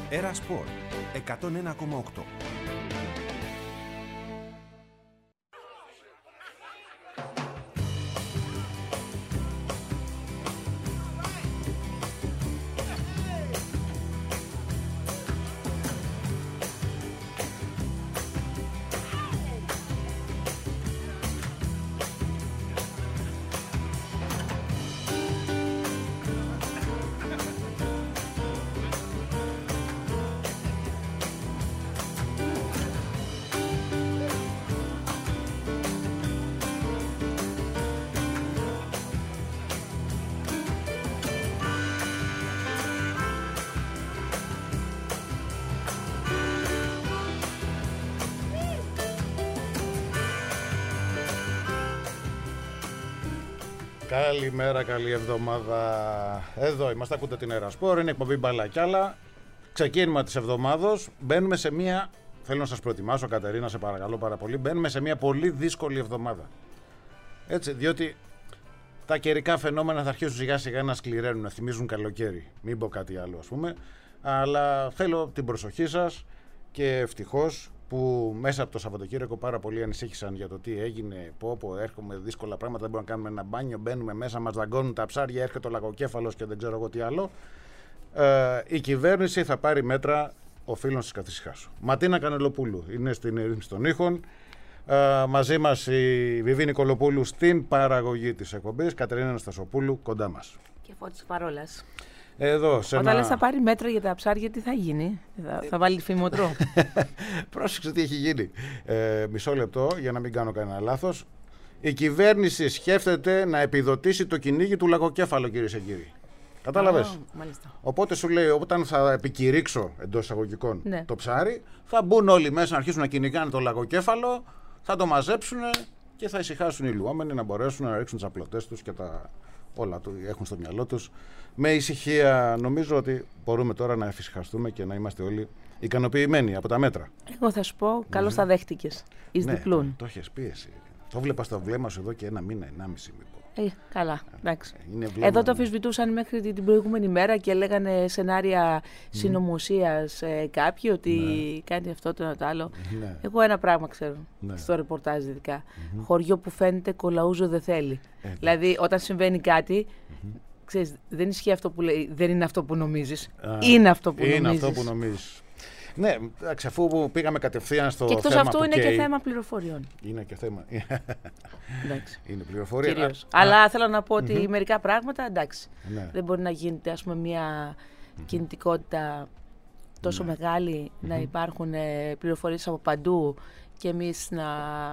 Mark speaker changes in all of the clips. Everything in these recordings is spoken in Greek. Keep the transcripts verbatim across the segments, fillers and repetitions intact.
Speaker 1: Έρα Σπορ εκατόν ένα κόμμα οκτώ.
Speaker 2: Καλημέρα, καλή εβδομάδα. Εδώ είμαστε, ακούτε την Έρα Σπορ, είναι εκπομπή Μπάλα κι Άλλα. Ξεκίνημα της εβδομάδος. Μπαίνουμε σε μια. Θέλω να σας προετοιμάσω, Κατερίνα, σε παρακαλώ πάρα πολύ. Μπαίνουμε σε μια πολύ δύσκολη εβδομάδα. Έτσι, διότι τα καιρικά φαινόμενα θα αρχίσουν σιγά σιγά να σκληραίνουν, να θυμίζουν καλοκαίρι. Μην πω κάτι άλλο, ας πούμε. Αλλά θέλω την προσοχή σας και ευτυχώς που μέσα από το Σαββατοκύριακο πάρα πολλοί ανησύχησαν για το τι έγινε. Πω, πω, έρχομαι δύσκολα πράγματα, δεν μπορούμε να κάνουμε ένα μπάνιο. Μπαίνουμε μέσα, μας δαγκώνουν τα ψάρια, έρχεται ο λαγοκέφαλος και δεν ξέρω εγώ τι άλλο. Ε, η κυβέρνηση θα πάρει μέτρα, οφείλω να σας καθησυχάσω. Ματίνα Κανελοπούλου είναι στην ρύθμιση των ήχων. Ε, μαζί μας η Βιβί Νικολοπούλου στην παραγωγή της εκπομπής. Κατερίνα Αναστασοπούλου κοντά μας.
Speaker 3: Και Φώτης Παρόλας.
Speaker 2: Εδώ, σε
Speaker 3: Όταν
Speaker 2: ένα...
Speaker 3: λες θα πάρει μέτρα για τα ψάρια, τι θα γίνει? Θα, θα βάλει φημοτρό.
Speaker 2: Πρόσεξε τι έχει γίνει. Ε, μισό λεπτό για να μην κάνω κανένα λάθος. Η κυβέρνηση σκέφτεται να επιδοτήσει το κυνήγι του λαγοκέφαλου, κυρίες και κύριοι. Κατάλαβες?
Speaker 3: Oh,
Speaker 2: Οπότε σου λέει, όταν θα επικηρύξω εντός εισαγωγικών
Speaker 3: ναι.
Speaker 2: το ψάρι, θα μπουν όλοι μέσα να αρχίσουν να κυνηγάνε το λαγοκέφαλο, θα το μαζέψουν και θα ησυχάσουν οι λουόμενοι να μπορέσουν να ρίξουν τις απλωτές τους και τα όλα του έχουν στο μυαλό τους. Με ησυχία νομίζω ότι μπορούμε τώρα να εφησυχαστούμε και να είμαστε όλοι ικανοποιημένοι από τα μέτρα.
Speaker 3: Εγώ θα σου πω, καλώς τα δέχτηκες. Εις
Speaker 2: ναι,
Speaker 3: διπλούν.
Speaker 2: Το έχεις πίεση. Το βλέπα στο βλέμμα σου εδώ και ένα μήνα, ενάμιση μήπως.
Speaker 3: Ε, καλά, εντάξει.
Speaker 2: Βλέμμα...
Speaker 3: Εδώ το αμφισβητούσαν μέχρι την προηγούμενη μέρα και λέγανε σενάρια mm. συνωμοσίας ε, κάποιοι ότι ναι. κάνει αυτό το ένα το άλλο.
Speaker 2: Ναι.
Speaker 3: Εγώ ένα πράγμα ξέρω,
Speaker 2: ναι.
Speaker 3: στο ρεπορτάζ ειδικά.
Speaker 2: Mm-hmm.
Speaker 3: Χωριό που φαίνεται κολαούζο δεν θέλει.
Speaker 2: Ε,
Speaker 3: δηλαδή όταν συμβαίνει κάτι, mm-hmm. ξέρεις, δεν ισχύει αυτό που λέει, δεν είναι αυτό που νομίζεις. Α, είναι αυτό που
Speaker 2: είναι
Speaker 3: νομίζεις.
Speaker 2: Αυτό που νομίζεις. Ναι, αφού πήγαμε κατευθείαν στο
Speaker 3: και εκτός
Speaker 2: θέμα
Speaker 3: αυτού
Speaker 2: που
Speaker 3: είναι
Speaker 2: καίει.
Speaker 3: Και θέμα πληροφοριών.
Speaker 2: Είναι και θέμα.
Speaker 3: Εντάξει.
Speaker 2: Είναι πληροφορία.
Speaker 3: Κυρίως.
Speaker 2: Α,
Speaker 3: Αλλά
Speaker 2: α,
Speaker 3: θέλω να πω ότι
Speaker 2: mm-hmm.
Speaker 3: μερικά πράγματα, εντάξει,
Speaker 2: ναι.
Speaker 3: δεν μπορεί να γίνεται ας πούμε μια mm-hmm. κινητικότητα τόσο ναι. μεγάλη, mm-hmm. να υπάρχουν ε, πληροφορίες από παντού και εμείς να,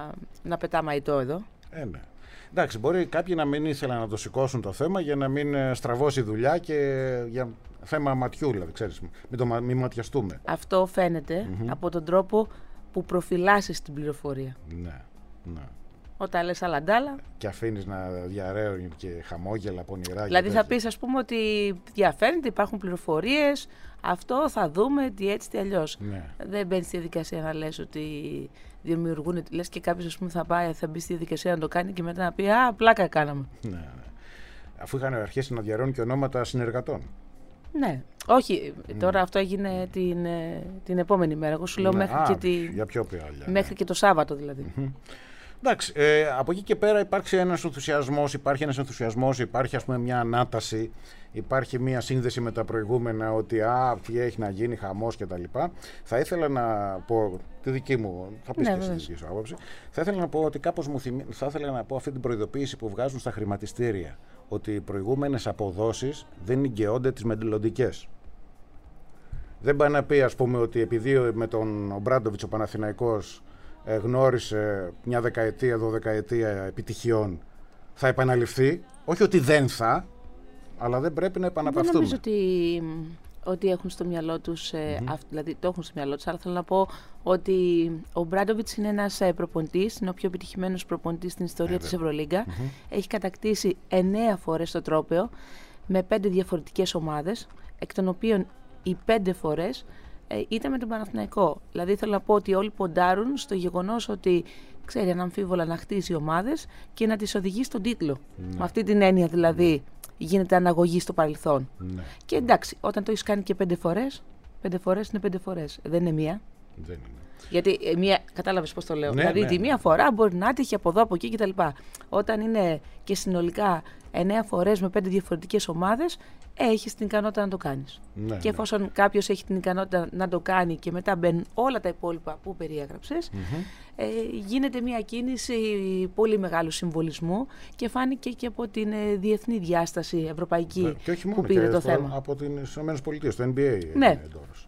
Speaker 3: να πετάμε αητό εδώ.
Speaker 2: Ε, ναι. Εντάξει, μπορεί κάποιοι να μην ήθελαν να το σηκώσουν το θέμα για να μην στραβώσει δουλειά και για θέμα ματιού, δηλαδή, ξέρεις, μην, το, μην ματιαστούμε.
Speaker 3: Αυτό φαίνεται mm-hmm. από τον τρόπο που προφυλάσσεις την πληροφορία.
Speaker 2: Ναι, ναι.
Speaker 3: Όταν λες αλαντάλα.
Speaker 2: Και αφήνεις να διαρρέουν και χαμόγελα, πονηρά.
Speaker 3: Δηλαδή θα πεις ας πούμε ότι διαφαίνεται, υπάρχουν πληροφορίες, αυτό θα δούμε, τι έτσι, τι αλλιώς.
Speaker 2: Ναι. Δεν
Speaker 3: μπαίνεις στη διαδικασία να λες ότι δημιουργούν, λες και κάποιος ας πούμε θα πάει, θα μπει στη διαδικασία να το κάνει και μετά να πει α, πλάκα κάναμε.
Speaker 2: Ναι, ναι. Αφού είχαν αρχίσει να διαρρέουν και ονόματα συνεργατών.
Speaker 3: Ναι, όχι, τώρα mm. αυτό έγινε την, την επόμενη μέρα. Εγώ σου λέω
Speaker 2: ναι.
Speaker 3: μέχρι,
Speaker 2: Α,
Speaker 3: και τη...
Speaker 2: για πιο πια,
Speaker 3: μέχρι
Speaker 2: ναι.
Speaker 3: και το Σάββατο δηλαδή.
Speaker 2: Mm-hmm. Εντάξει, ε, από εκεί και πέρα υπάρχει ένας ενθουσιασμός, υπάρχει ένας ενθουσιασμός, υπάρχει ας πούμε μια ανάταση, υπάρχει μια σύνδεση με τα προηγούμενα ότι α, τι έχει να γίνει, χαμός κτλ. Θα ήθελα να πω τη δική μου, θα πεις ναι, και εσύ τη δική σου άποψη, θα ήθελα να πω ότι κάπως μου θυμί... θα ήθελα να πω αυτή την προειδοποίηση που βγάζουν στα χρηματιστήρια, ότι οι προηγούμενες αποδόσεις δεν εγκαιώνται τις μελλοντικές. Δεν πάει να πει ας πούμε ότι επειδή με τον Ομπράντοβιτς ο Παναθηναϊκός γνώρισε μια δεκαετία, δωδεκαετία επιτυχιών, θα επαναληφθεί. Όχι ότι δεν θα, αλλά δεν πρέπει να επαναπαυθούμε.
Speaker 3: Δεν νομίζω ότι, ότι έχουν στο μυαλό τους, mm-hmm. αυ, δηλαδή το έχουν στο μυαλό τους, αλλά θέλω να πω ότι ο Μπράντοβιτς είναι ένας προπονητής, είναι ο πιο επιτυχημένος προπονητής στην ιστορία ε, της Ευρωλίγκα. Mm-hmm. Έχει κατακτήσει εννέα φορές το τρόπαιο με πέντε διαφορετικές ομάδες, εκ των οποίων οι πέντε φορές Ε, ήταν με τον Παναθηναϊκό. Δηλαδή θέλω να πω ότι όλοι ποντάρουν στο γεγονός ότι ξέρει αναμφίβολα να χτίσει ομάδες και να τις οδηγεί στον τίτλο. Ναι. Με αυτή την έννοια δηλαδή γίνεται αναγωγή στο παρελθόν.
Speaker 2: Ναι.
Speaker 3: Και εντάξει, όταν το έχεις κάνει και πέντε φορές, Πέντε φορές είναι πέντε φορές. Δεν είναι μία.
Speaker 2: Δεν είναι.
Speaker 3: Γιατί ε, μία, κατάλαβες πώς το λέω.
Speaker 2: Ναι,
Speaker 3: δηλαδή
Speaker 2: ναι,
Speaker 3: τη
Speaker 2: ναι.
Speaker 3: μία φορά μπορεί να άτυχε από εδώ, από εκεί κτλ. Όταν είναι και συνολικά εννέα φορές με πέντε διαφορετικές ομάδες, έχεις την ικανότητα να το κάνεις.
Speaker 2: Ναι,
Speaker 3: και εφόσον ναι. κάποιος έχει την ικανότητα να το κάνει και μετά μπαίνουν όλα τα υπόλοιπα που περιέγραψες, mm-hmm. ε, γίνεται μια κίνηση πολύ μεγάλου συμβολισμού και φάνηκε και από την ε, διεθνή διάσταση ευρωπαϊκή
Speaker 2: και όχι μόνο,
Speaker 3: που πήρε
Speaker 2: και
Speaker 3: το
Speaker 2: στο,
Speaker 3: θέμα.
Speaker 2: Από τις ΗΠΑ, το N B A.
Speaker 3: Ναι.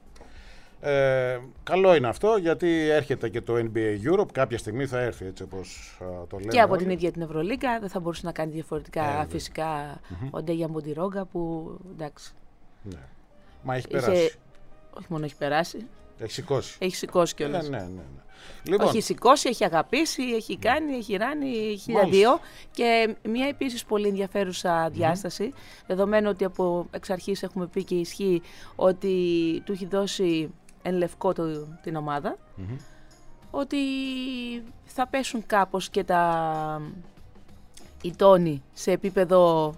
Speaker 2: Ε, καλό είναι αυτό, γιατί έρχεται και το N B A Europe, κάποια στιγμή θα έρθει, έτσι όπως α, το λέμε.
Speaker 3: Και από
Speaker 2: όλοι.
Speaker 3: την ίδια την Ευρωλίγκα, δεν θα μπορούσε να κάνει διαφορετικά
Speaker 2: ε,
Speaker 3: φυσικά mm-hmm. ο Ντέγια Μποντιρόγκα που εντάξει.
Speaker 2: Ναι. Μα έχει
Speaker 3: είχε,
Speaker 2: περάσει.
Speaker 3: όχι μόνο έχει περάσει.
Speaker 2: Έχει σηκώσει.
Speaker 3: Έχει σηκώσει κιόλας.
Speaker 2: Ναι, ναι, ναι, ναι. Λοιπόν.
Speaker 3: Όχι σηκώσει, έχει αγαπήσει, έχει κάνει, έχει ράνει, χίλια δύο. Και μια επίσης πολύ ενδιαφέρουσα διάσταση, mm-hmm. δεδομένου ότι από εξ αρχής έχουμε πει και ισχύει ότι του έχει δώσει εν λευκό το, την ομάδα, mm-hmm. ότι θα πέσουν κάπως και τα οι τόνοι σε επίπεδο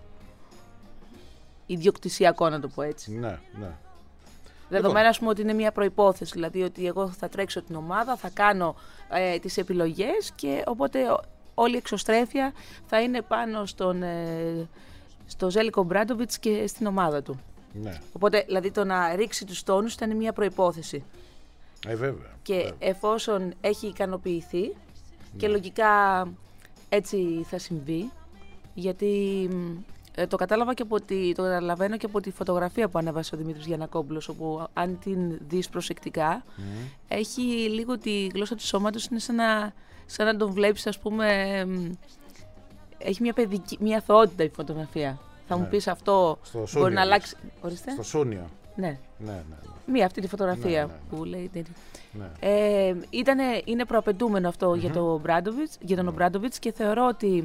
Speaker 3: ιδιοκτησιακό, να το πω έτσι.
Speaker 2: Ναι, ναι.
Speaker 3: Δεδομένα, ας πούμε, ότι είναι μια προϋπόθεση, δηλαδή ότι εγώ θα τρέξω την ομάδα, θα κάνω ε, τις επιλογές και οπότε όλη η εξωστρέφεια θα είναι πάνω στον, ε, στο Ζέλικο Μπράντοβιτς και στην ομάδα του.
Speaker 2: Ναι.
Speaker 3: Οπότε, δηλαδή, το να ρίξει τους τόνους ήταν μια προϋπόθεση.
Speaker 2: Ε, βέβαια.
Speaker 3: Και
Speaker 2: βέβαια.
Speaker 3: εφόσον έχει ικανοποιηθεί, ναι. και λογικά έτσι θα συμβεί, γιατί ε, το κατάλαβα και από τη, το καταλαβαίνω και από τη φωτογραφία που ανέβασε ο Δημήτρης Γιαννακόπουλος, όπου αν την δεις προσεκτικά, mm. έχει λίγο τη γλώσσα του σώματος, είναι σαν να, σαν να τον βλέπεις, ας πούμε, έχει μια, παιδική, μια αθωότητα η φωτογραφία. Θα
Speaker 2: ναι.
Speaker 3: μου πεις αυτό
Speaker 2: στο
Speaker 3: μπορεί
Speaker 2: Σούνιο,
Speaker 3: να αλλάξει. Ορίστε.
Speaker 2: Στο Σούνιο.
Speaker 3: Ναι.
Speaker 2: Ναι, ναι, ναι.
Speaker 3: Μία αυτή τη φωτογραφία
Speaker 2: ναι, ναι, ναι.
Speaker 3: που λέει.
Speaker 2: Ναι.
Speaker 3: Ε, ήτανε, είναι προαπαιτούμενο αυτό mm-hmm. για, το Μπράντοβιτς, για τον Μπράντοβιτς και θεωρώ ότι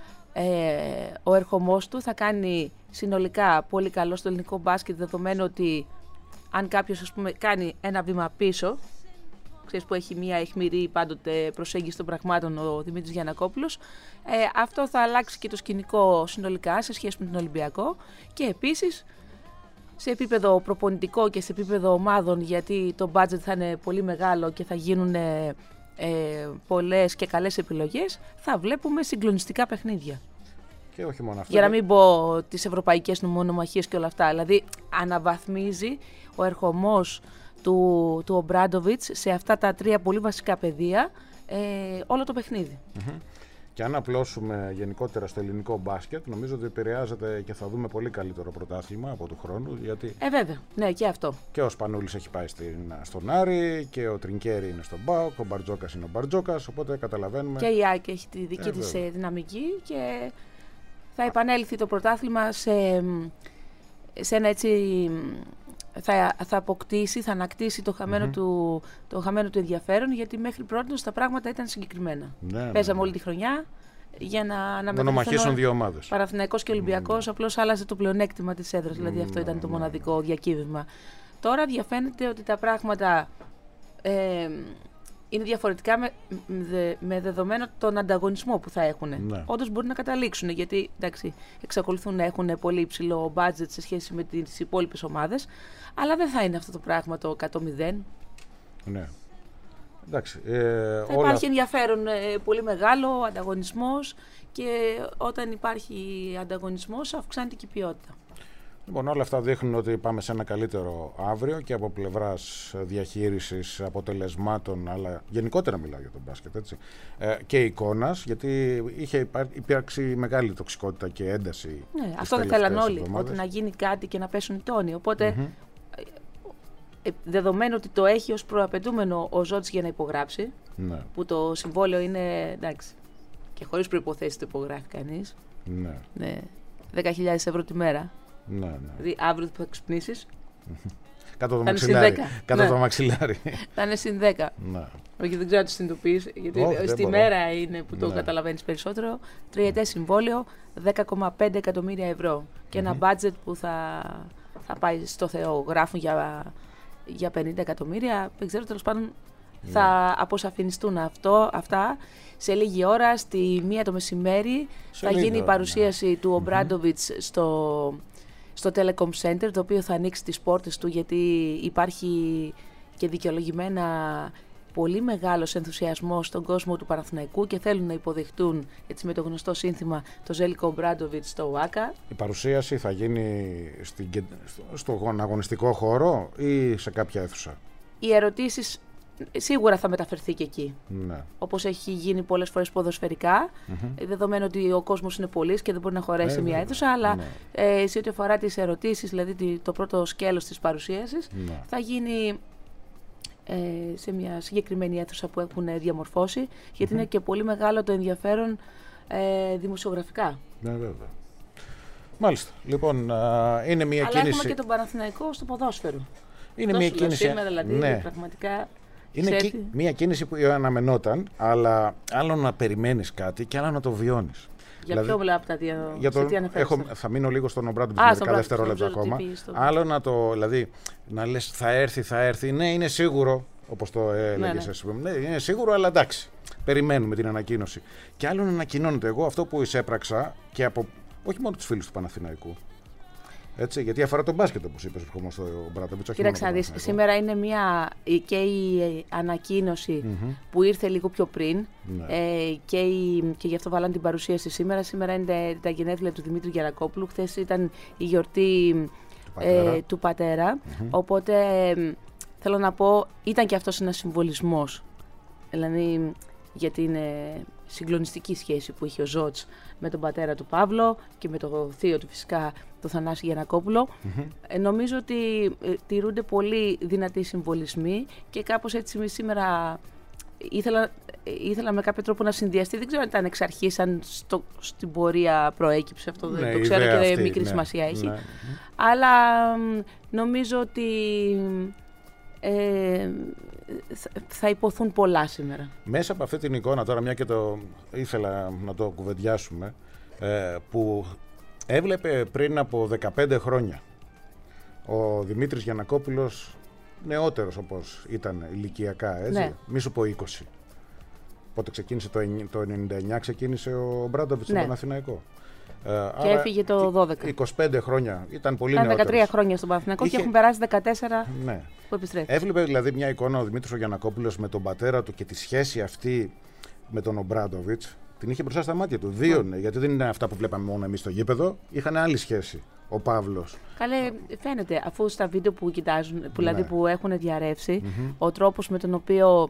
Speaker 3: ε, ο ερχομός του θα κάνει συνολικά πολύ καλό στο ελληνικό μπάσκετ, δεδομένου ότι αν κάποιος, ας πούμε, κάνει ένα βήμα πίσω, ξέρεις, που έχει μια αιχμηρή πάντοτε προσέγγιση των πραγμάτων ο Δημήτρης Γιαννακόπουλος, ε, αυτό θα αλλάξει και το σκηνικό συνολικά σε σχέση με τον Ολυμπιακό και επίσης σε επίπεδο προπονητικό και σε επίπεδο ομάδων, γιατί το budget θα είναι πολύ μεγάλο και θα γίνουν ε, ε, πολλές και καλές επιλογές, θα βλέπουμε συγκλονιστικά παιχνίδια.
Speaker 2: Και όχι μόνο αυτό.
Speaker 3: Για να μην πω τις ευρωπαϊκές μονομαχίες και όλα αυτά. Δηλαδή αναβαθμίζει ο ερχομός του, του Ομπράντοβιτς σε αυτά τα τρία πολύ βασικά πεδία ε, όλο το παιχνίδι.
Speaker 2: Mm-hmm. Και αν απλώσουμε γενικότερα στο ελληνικό μπάσκετ, νομίζω ότι επηρεάζεται και θα δούμε πολύ καλύτερο πρωτάθλημα από του χρόνου. Γιατί
Speaker 3: ε, βέβαια. Ναι, και αυτό.
Speaker 2: Και ο Σπανούλης έχει πάει στην, στον Άρη, και ο Τρινκέρι είναι στον ΠΑΟΚ, ο Μπαρτζόκας είναι ο Μπαρτζόκας. Οπότε καταλαβαίνουμε.
Speaker 3: Και η ΑΕΚ έχει τη δική ε, της βέβαια. δυναμική και θα επανέλθει το πρωτάθλημα σε, σε ένα έτσι. Θα, θα αποκτήσει, θα ανακτήσει το χαμένο, mm-hmm. του, το χαμένο του ενδιαφέρον, γιατί μέχρι πρώτος τα πράγματα ήταν συγκεκριμένα. Ναι, Παίζαμε ναι. όλη τη χρονιά για να, να
Speaker 2: μονομαχήσουν δύο ομάδες.
Speaker 3: Παναθηναϊκός και Ολυμπιακός, mm-hmm. απλώς άλλαζε το πλεονέκτημα της έδρας, δηλαδή mm-hmm. αυτό ήταν το μοναδικό διακύβευμα. Τώρα διαφαίνεται ότι τα πράγματα ε, είναι διαφορετικά με, με, με δεδομένο τον ανταγωνισμό που θα έχουν. Ναι. Όντως μπορεί να καταλήξουν, γιατί εντάξει, εξακολουθούν να έχουν πολύ υψηλό budget σε σχέση με τις υπόλοιπες ομάδες, αλλά δεν θα είναι αυτό το πράγμα το εκατό μηδέν.
Speaker 2: Ναι. Εντάξει, ε,
Speaker 3: θα
Speaker 2: όλα...
Speaker 3: υπάρχει ενδιαφέρον ε, πολύ μεγάλο, ανταγωνισμός, και όταν υπάρχει ανταγωνισμός αυξάνεται και η ποιότητα.
Speaker 2: Λοιπόν, όλα αυτά δείχνουν ότι πάμε σε ένα καλύτερο αύριο και από πλευράς διαχείρισης αποτελεσμάτων, αλλά γενικότερα μιλάω για τον μπάσκετ, έτσι, ε, και εικόνας, γιατί είχε υπάρξει μεγάλη τοξικότητα και ένταση.
Speaker 3: Ναι, αυτό δεν θέλαν όλοι, ότι να γίνει κάτι και να πέσουν οι τόνοι. Οπότε, mm-hmm. ε, δεδομένου ότι το έχει ως προαπαιτούμενο ο Ζώτης για να υπογράψει, ναι. που το συμβόλαιο είναι, εντάξει, και χωρίς προϋποθέσεις το υπογράφει κανείς, ναι. Ναι, δέκα χιλιάδες ευρώ τη μέρα.
Speaker 2: Ναι, ναι.
Speaker 3: Δηλαδή αύριο που θα ξυπνήσεις
Speaker 2: κάτω το μαξιλάρι. Κάτω ναι. το μαξιλάρι.
Speaker 3: Θα είναι συν δέκα. Ναι. Όχι, δεν ξέρω αν το συνειδητοποιείς, γιατί oh, στη μέρα είναι που το ναι. καταλαβαίνεις περισσότερο. Τριετές συμβόλαιο, δέκα κόμμα πέντε εκατομμύρια ευρώ. Και mm-hmm. ένα budget που θα, θα πάει στο Θεό. Γράφουν για, για πενήντα εκατομμύρια. Δεν ξέρω, τέλος πάντων ναι. θα αποσαφινιστούν αυτό, αυτά. Σε λίγη ώρα, στη μία το μεσημέρι, σε θα γίνει η παρουσίαση ναι. του Ομπράντοβιτς mm-hmm. στο, στο Telecom Center, το οποίο θα ανοίξει τις πόρτες του, γιατί υπάρχει και δικαιολογημένα πολύ μεγάλος ενθουσιασμός στον κόσμο του Παναθηναϊκού και θέλουν να υποδεχτούν, έτσι με το γνωστό σύνθημα, το Ζέλικο Ομπράντοβιτς στο ΟΑΚΑ.
Speaker 2: Η παρουσίαση θα γίνει στην, στον αγωνιστικό χώρο ή σε κάποια αίθουσα?
Speaker 3: Οι ερωτήσεις σίγουρα θα μεταφερθεί και εκεί.
Speaker 2: Ναι.
Speaker 3: Όπως έχει γίνει πολλές φορές ποδοσφαιρικά, mm-hmm. δεδομένου ότι ο κόσμος είναι πολύς και δεν μπορεί να χωρέσει σε
Speaker 2: ε,
Speaker 3: μια αίθουσα, αλλά ναι. ε, σε ό,τι αφορά τις ερωτήσεις, δηλαδή το πρώτο σκέλος της παρουσίασης, ναι. θα γίνει ε, σε μια συγκεκριμένη αίθουσα που έχουν διαμορφώσει, γιατί mm-hmm. είναι και πολύ μεγάλο το ενδιαφέρον ε, δημοσιογραφικά.
Speaker 2: Ναι, βέβαια. Μάλιστα. Λοιπόν, α, είναι μια
Speaker 3: αλλά
Speaker 2: κίνηση.
Speaker 3: Αλλά έχουμε και τον Παναθηναϊκό στο ποδόσφαιρο.
Speaker 2: Είναι
Speaker 3: τόσο
Speaker 2: μια κίνηση.
Speaker 3: Σήμερα, δηλαδή,
Speaker 2: ναι.
Speaker 3: πραγματικά.
Speaker 2: Είναι κοι... μια κίνηση που αναμενόταν, αλλά άλλο να περιμένεις κάτι και άλλο να το βιώνεις.
Speaker 3: Για δηλαδή, ποιο από τα δύο,
Speaker 2: για το,
Speaker 3: τι
Speaker 2: έχω, θα μείνω λίγο στον Ομπράντοβιτς μερικά δευτερόλεπτα ακόμα.
Speaker 3: Στο...
Speaker 2: Άλλο να το, δηλαδή, να λες θα έρθει, θα έρθει. Ναι, είναι σίγουρο, όπως το έλεγες ναι, εσύ. Ναι. Ναι, είναι σίγουρο, αλλά εντάξει, περιμένουμε την ανακοίνωση. Και άλλο να ανακοινώνεται. Εγώ αυτό που εισέπραξα και από όχι μόνο τους φίλους του Παναθηναϊκού. Έτσι, γιατί αφορά τον μπάσκετ, όπως είπες, ο Ομπράντοβιτς.
Speaker 3: Κοίταξε να δεις, σήμερα είναι μια και η ανακοίνωση mm-hmm. που ήρθε λίγο πιο πριν mm-hmm. ε, και, η, και γι' αυτό βάλαμε την παρουσίαση σήμερα. Σήμερα είναι τα γενέθλια του Δημήτρη Γιαννακόπουλου. Χθες ήταν η γιορτή του πατέρα, ε, του πατέρα. Mm-hmm. Οπότε ε, θέλω να πω, ήταν και αυτός ένας συμβολισμός. Δηλαδή, για την ε, συγκλονιστική σχέση που είχε ο Ζότς με τον πατέρα του Παύλο και με το θείο του φυσικά, το Θανάση Γιαννακόπουλο. Mm-hmm. Ε, νομίζω ότι ε, τηρούνται πολύ δυνατοί συμβολισμοί και κάπως έτσι σήμερα ήθελα, ε, ήθελα με κάποιο τρόπο να συνδυαστεί. Δεν ξέρω αν ήταν εξ αρχής, αν στο, στην πορεία προέκυψε αυτό, ναι, το ξέρω και αυτή, μικρή ναι, σημασία έχει. Ναι. Αλλά ε, νομίζω ότι ε, θα υποθούν πολλά σήμερα.
Speaker 2: Μέσα από αυτή την εικόνα τώρα, μια και το ήθελα να το κουβεντιάσουμε, ε, που έβλεπε πριν από δεκαπέντε χρόνια ο Δημήτρης Γιαννακόπουλος, νεότερος όπως ήταν ηλικιακά, έτσι, ναι. μη σου πω είκοσι. Πότε ξεκίνησε το ενενήντα εννιά, ξεκίνησε ο Ομπράντοβιτς ναι. στον Παναθηναϊκό.
Speaker 3: Και άρα, έφυγε το δώδεκα.
Speaker 2: είκοσι πέντε χρόνια, ήταν πολύ
Speaker 3: ήταν
Speaker 2: νεότερος.
Speaker 3: δεκατρία χρόνια στον Παναθηναϊκό είχε... και έχουν περάσει δεκατέσσερα
Speaker 2: ναι.
Speaker 3: που επιστρέφει.
Speaker 2: Έβλεπε δηλαδή μια εικόνα ο Δημήτρης ο Γιαννακόπουλος με τον πατέρα του και τη σχέση αυτή με τον Ομπράντοβιτς. Την είχε μπροστά στα μάτια του. Βίωνε, mm. γιατί δεν είναι αυτά που βλέπαμε μόνο εμείς στο γήπεδο. Είχαν άλλη σχέση. Ο Παύλος.
Speaker 3: Καλέ, φαίνεται αφού στα βίντεο που κοιτάζουν, που, δηλαδή ναι. που έχουν διαρρεύσει, mm-hmm. ο τρόπος με τον οποίο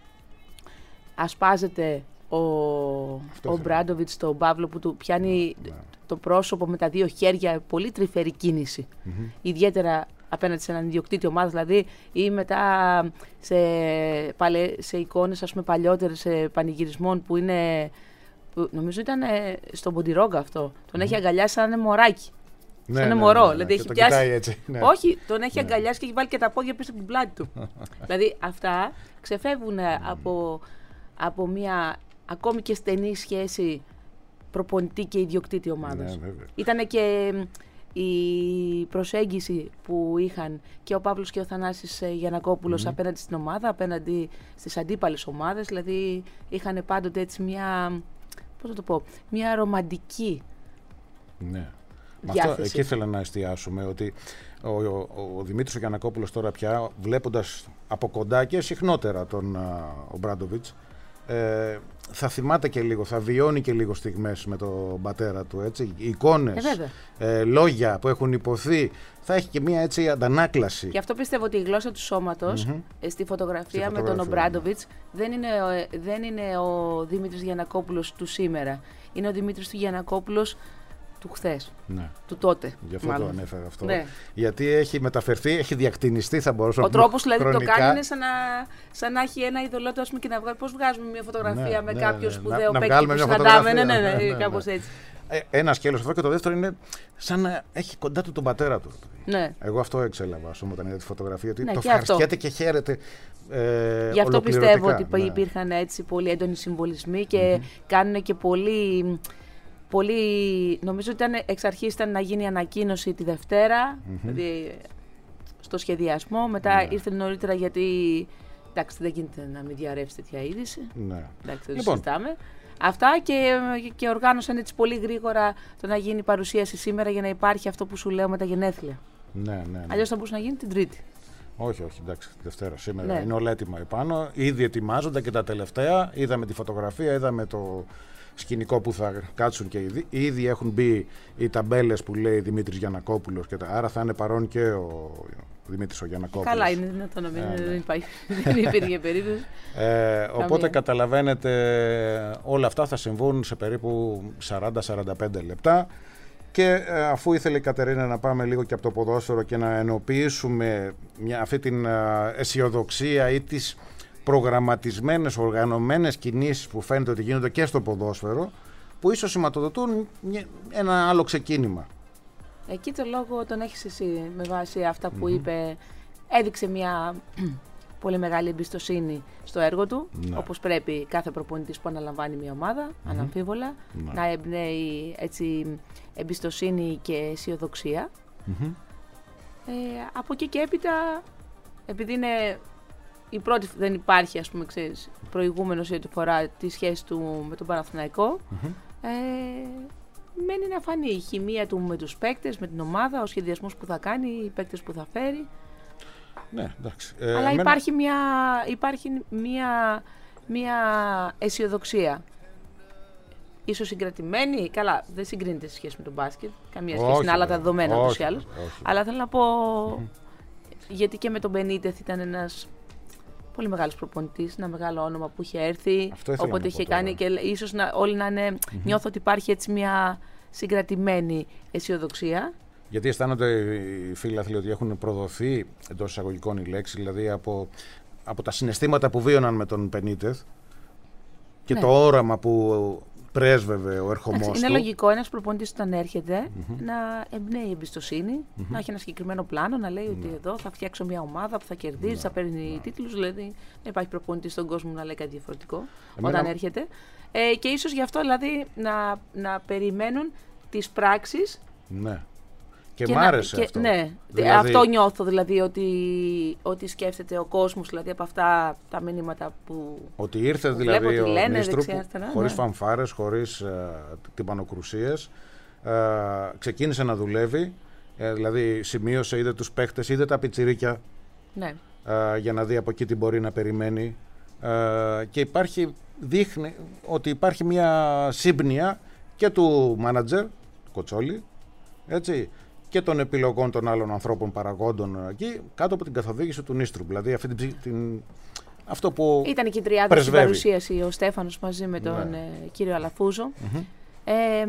Speaker 3: ασπάζεται ο, ο Μπράντοβιτς τον Παύλο, που του πιάνει ναι. το πρόσωπο με τα δύο χέρια, πολύ τρυφερή κίνηση. Mm-hmm. Ιδιαίτερα απέναντι σε έναν ιδιοκτήτη ομάδα, δηλαδή, ή μετά σε, παλαι, σε εικόνες, ας πούμε, παλιότερες πανηγυρισμών που είναι. Που νομίζω ήταν ε, στον Ποντιρόγκα αυτό. Τον mm-hmm. έχει αγκαλιάσει σαν ένα μωράκι.
Speaker 2: Ναι,
Speaker 3: σαν ένα
Speaker 2: ναι,
Speaker 3: μωρό.
Speaker 2: Ναι, ναι,
Speaker 3: δηλαδή
Speaker 2: ναι,
Speaker 3: έχει πιάσει.
Speaker 2: Έτσι, ναι.
Speaker 3: Όχι, τον έχει
Speaker 2: ναι.
Speaker 3: αγκαλιάσει και έχει βάλει και τα πόδια πίσω από την πλάτη του. Δηλαδή αυτά ξεφεύγουν mm. από, από μια ακόμη και στενή σχέση προπονητή και ιδιοκτήτη ομάδας.
Speaker 2: Ναι,
Speaker 3: ήταν και η προσέγγιση που είχαν και ο Παύλος και ο Θανάσης Γιαννακόπουλος mm. απέναντι στην ομάδα, απέναντι στις αντίπαλες ομάδες. Δηλαδή είχαν πάντοτε έτσι μια, πώς να το πω, μια ρομαντική
Speaker 2: ναι. Αυτό, εκεί ήθελα να εστιάσουμε, ότι ο, ο, ο Δημήτρης ο Γιαννακόπουλος τώρα πια, βλέποντας από κοντά και συχνότερα τον Ομπράντοβιτς, ε, θα θυμάται και λίγο, θα βιώνει και λίγο στιγμές με τον πατέρα του, έτσι, εικόνες, ε, ε, λόγια που έχουν υποθεί, θα έχει και μια έτσι αντανάκλαση.
Speaker 3: Γι' αυτό πιστεύω ότι η γλώσσα του σώματος mm-hmm. στη φωτογραφία με τον Ομπράντοβιτς δεν είναι, δεν είναι ο Δημήτρης Γιαννακόπουλος του σήμερα, είναι ο Δημήτρης του Γιαννακόπουλος του χθες,
Speaker 2: ναι.
Speaker 3: του τότε.
Speaker 2: Γι' αυτό
Speaker 3: μάλλον.
Speaker 2: το ανέφερα αυτό.
Speaker 3: Ναι.
Speaker 2: Γιατί έχει μεταφερθεί, έχει διακτηνιστεί, θα μπορούσαμε να
Speaker 3: πούμε. Ο τρόπος δηλαδή χρονικά... το κάνει είναι σαν να, σαν να έχει ένα ειδωλό του, ας πούμε, και να βγάλει. Πώς βγάζουμε μια φωτογραφία ναι, με ναι, κάποιο ναι, σπουδαίο
Speaker 2: ναι,
Speaker 3: παίκτη που συναντάμε. Ναι, ναι, ναι, ναι, ναι, κάπως έτσι.
Speaker 2: Ε, ένα σκέλος αυτό, και το δεύτερο είναι σαν να έχει κοντά του τον πατέρα του.
Speaker 3: Ναι.
Speaker 2: Εγώ αυτό εξέλαβα όταν είδα τη φωτογραφία, ότι
Speaker 3: ναι,
Speaker 2: το ευχαριστιέται και χαίρεται. Ε,
Speaker 3: Γι' αυτό πιστεύω ότι ναι. υπήρχαν έτσι πολύ έντονοι συμβολισμοί και mm-hmm. κάνουν και πολύ. Πολύ, νομίζω ότι ήταν, εξ αρχής ήταν να γίνει ανακοίνωση τη Δευτέρα, mm-hmm. δηλαδή στο σχεδιασμό, μετά yeah. ήρθε νωρίτερα γιατί, εντάξει, δεν γίνεται να μην διαρρεύσει τέτοια είδηση,
Speaker 2: ναι.
Speaker 3: εντάξει, δεν
Speaker 2: λοιπόν,
Speaker 3: συζητάμε. Αυτά και, και οργάνωσαν έτσι πολύ γρήγορα το να γίνει η παρουσίαση σήμερα για να υπάρχει αυτό που σου λέω με τα γενέθλια.
Speaker 2: Ναι, ναι, ναι.
Speaker 3: Αλλιώς θα μπορούσε να γίνει την Τρίτη.
Speaker 2: Όχι, όχι, εντάξει, Δευτέρα σήμερα.
Speaker 3: Ναι.
Speaker 2: Είναι όλα έτοιμα επάνω. Ήδη ετοιμάζονται και τα τελευταία. Είδαμε τη φωτογραφία, είδαμε το σκηνικό που θα κάτσουν και ήδη. Ήδη έχουν μπει οι ταμπέλες που λέει Δημήτρης Γιαννακόπουλος. Και τα... Άρα θα είναι παρόν και ο Δημήτρης ο Γιαννακόπουλος.
Speaker 3: Καλά, είναι δυνατόν να μην
Speaker 2: ε, ναι.
Speaker 3: δεν υπάρχει. Δεν υπήρχε περίπτωση.
Speaker 2: Ε, οπότε καταλαβαίνετε, όλα αυτά θα συμβούν σε περίπου σαράντα με σαράντα πέντε λεπτά. Και ε, αφού ήθελε η Κατερίνα να πάμε λίγο και από το ποδόσφαιρο και να ενοποιήσουμε μια, αυτή την ε, αισιοδοξία ή τις προγραμματισμένες, οργανωμένες κινήσεις που φαίνεται ότι γίνονται και στο ποδόσφαιρο, που ίσως σηματοδοτούν ένα άλλο ξεκίνημα.
Speaker 3: Εκεί το λόγο τον έχεις εσύ με βάση αυτά που mm-hmm. είπε. Έδειξε μια πολύ μεγάλη εμπιστοσύνη στο έργο του, ναι. όπως πρέπει κάθε προπονητής που αναλαμβάνει μια ομάδα, mm-hmm. αναμφίβολα, ναι. να εμπνέει έτσι εμπιστοσύνη και αισιοδοξία. Mm-hmm. Ε, από εκεί και έπειτα, επειδή είναι η πρώτη, δεν υπάρχει ας πούμε, ξέρεις, προηγούμενος για τη φορά τη σχέση του με τον Παναθηναϊκό, mm-hmm. ε, μένει να φανεί η χημεία του με τους παίκτες, με την ομάδα, ο σχεδιασμός που θα κάνει, οι παίκτες που θα φέρει.
Speaker 2: Ναι, εντάξει. Ε,
Speaker 3: Αλλά
Speaker 2: εμένα...
Speaker 3: υπάρχει μια, υπάρχει μια, μια αισιοδοξία. Ίσως συγκρατημένη, καλά, δεν συγκρίνεται σε σχέση με τον μπάσκετ. Καμία σχέση, είναι άλλα τα δεδομένα ούτως ή άλλως. Αλλά θέλω να πω, mm-hmm. γιατί και με τον Μπενίτεθ ήταν ένας πολύ μεγάλος προπονητής, ένα μεγάλο όνομα που είχε έρθει. Οπότε είχε κάνει και ίσως να, όλοι να είναι, mm-hmm. νιώθω ότι υπάρχει έτσι μια συγκρατημένη αισιοδοξία.
Speaker 2: Γιατί αισθάνονται οι φίλαθλοι ότι έχουν προδοθεί, εντός εισαγωγικών η λέξη, δηλαδή από, από τα συναισθήματα που βίωναν με τον Μπενίτεθ και ναι. το όραμα που πρέσβευε ο ερχομός του.
Speaker 3: Είναι λογικό ένας προπονητής όταν έρχεται mm-hmm. να εμπνέει εμπιστοσύνη, mm-hmm. να έχει ένα συγκεκριμένο πλάνο, να λέει ότι mm-hmm. εδώ θα φτιάξω μια ομάδα που θα κερδίζει, mm-hmm. θα παίρνει mm-hmm. τίτλους. Δηλαδή δεν υπάρχει προπονητής στον κόσμο να λέει κάτι διαφορετικό Εμένα... όταν έρχεται. Ε, και ίσως γι' αυτό δηλαδή να, να περιμένουν τις πράξεις.
Speaker 2: Ναι. Και, και μ' άρεσε
Speaker 3: να,
Speaker 2: αυτό.
Speaker 3: Και, ναι,
Speaker 2: δηλαδή...
Speaker 3: αυτό νιώθω δηλαδή ότι, ότι σκέφτεται ο κόσμος δηλαδή από αυτά τα μηνύματα που.
Speaker 2: Ότι ήρθε που δηλαδή βλέπω, ο Νίστρουπ χωρίς
Speaker 3: ναι.
Speaker 2: φανφάρες, χωρίς uh, τυπανοκρουσίες. Uh, ξεκίνησε να δουλεύει. Uh, δηλαδή σημείωσε, είδε τους παίχτες, είδε τα πιτσιρίκια.
Speaker 3: Ναι.
Speaker 2: Uh, για να δει από εκεί τι μπορεί να περιμένει. Uh, και υπάρχει, δείχνει ότι υπάρχει μια σύμπνοια και του μάνατζερ, Κοτσόλη, έτσι, και των επιλογών των άλλων ανθρώπων παραγόντων εκεί, κάτω από την καθοδήγηση του Νίστρουπ. Δηλαδή αυτή την, την, αυτό που
Speaker 3: ήταν και η τριάδα στην παρουσίαση ο Στέφανος μαζί με τον ναι. ε, κύριο Αλαφούζο. Mm-hmm. Ε,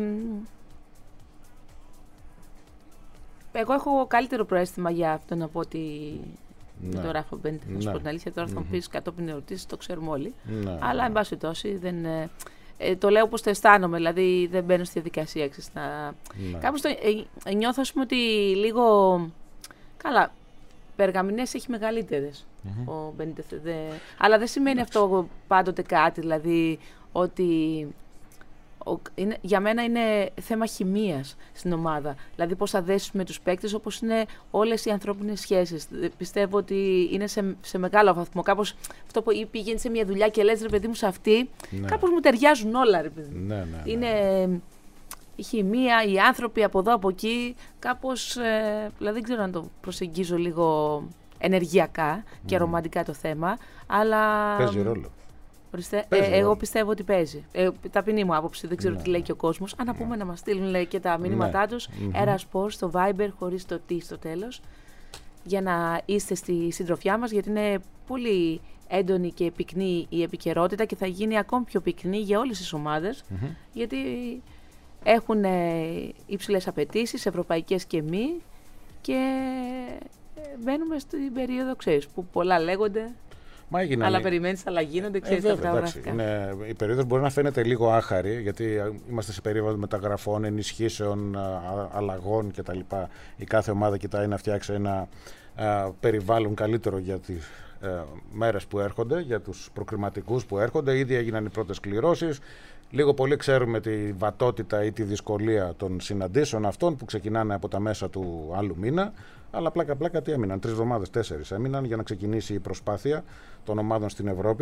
Speaker 3: εγώ έχω καλύτερο προαίσθημα για αυτό να πω ότι ναι. με τον Ράφα Μπενίτεθ, να σου πω την αλήθεια. Τώρα θα μου πεις κατόπιν ερωτήσεις, το ξέρουμε όλοι. Ναι. Αλλά εν πάση περιπτώσει δεν. Ε, το λέω όπως το αισθάνομαι, δηλαδή δεν μπαίνω στη διαδικασία. Ξέρεις, να... ναι. Κάπως το, ε, νιώθω ας πούμε ότι λίγο. Καλά, περγαμηνές έχει μεγαλύτερες mm-hmm. ο Μπενίτεθ. Δε... Αλλά δεν σημαίνει mm-hmm. αυτό πάντοτε κάτι, δηλαδή ότι. Ο, είναι, για μένα είναι θέμα χημείας στην ομάδα. Δηλαδή πώς θα δέσεις με τους παίκτες, όπως είναι όλες οι ανθρώπινες σχέσεις. Πιστεύω ότι είναι σε, σε μεγάλο βαθμό. Κάπως αυτό που πηγαίνει σε μια δουλειά και λες ρε παιδί μου σε αυτή, ναι. κάπως μου ταιριάζουν όλα ρε παιδί μου.
Speaker 2: Ναι, ναι, ναι.
Speaker 3: Είναι η χημεία, οι άνθρωποι από εδώ από εκεί, κάπως, ε, δηλαδή δεν ξέρω αν το προσεγγίζω λίγο ενεργειακά mm. και ρομαντικά το θέμα, αλλά.
Speaker 2: Παίζει ρόλο.
Speaker 3: Ε, εγώ πιστεύω ότι παίζει. Ε, ταπεινή μου άποψη, δεν ξέρω ναι. τι λέει και ο κόσμος. Αν να πούμε ναι. να μας στείλουν λέει, και τα μηνύματά ναι. τους, mm-hmm. Erasport στο Viber χωρίς το τι στο τέλος, για να είστε στη συντροφιά μας, γιατί είναι πολύ έντονη και πυκνή η επικαιρότητα και θα γίνει ακόμη πιο πυκνή για όλες τις ομάδες, mm-hmm. γιατί έχουν ε, υψηλές απαιτήσεις, ευρωπαϊκές και μη, και μπαίνουμε στην περίοδο, ξέρεις, που πολλά λέγονται.
Speaker 2: Μα έγιναν...
Speaker 3: Αλλά περιμένεις, αλλά γίνονται, ξέρεις, ε, βέβαια, τα πράγματα.
Speaker 2: Είναι... Η περίοδος μπορεί να φαίνεται λίγο άχαρη, γιατί είμαστε σε περίοδο μεταγραφών, ενισχύσεων, αλλαγών κτλ. Η κάθε ομάδα κοιτάει να φτιάξει ένα α, περιβάλλον καλύτερο για τις α, μέρες που έρχονται, για τους προκριματικούς που έρχονται. Ήδη έγιναν οι πρώτες κληρώσεις. Λίγο πολύ ξέρουμε τη βατότητα ή τη δυσκολία των συναντήσεων αυτών που ξεκινάνε από τα μέσα του άλλου μήνα. Αλλά πλάκα-πλάκα τι έμειναν, τρεις εβδομάδες, τέσσερις έμειναν για να ξεκινήσει η προσπάθεια των ομάδων στην Ευρώπη.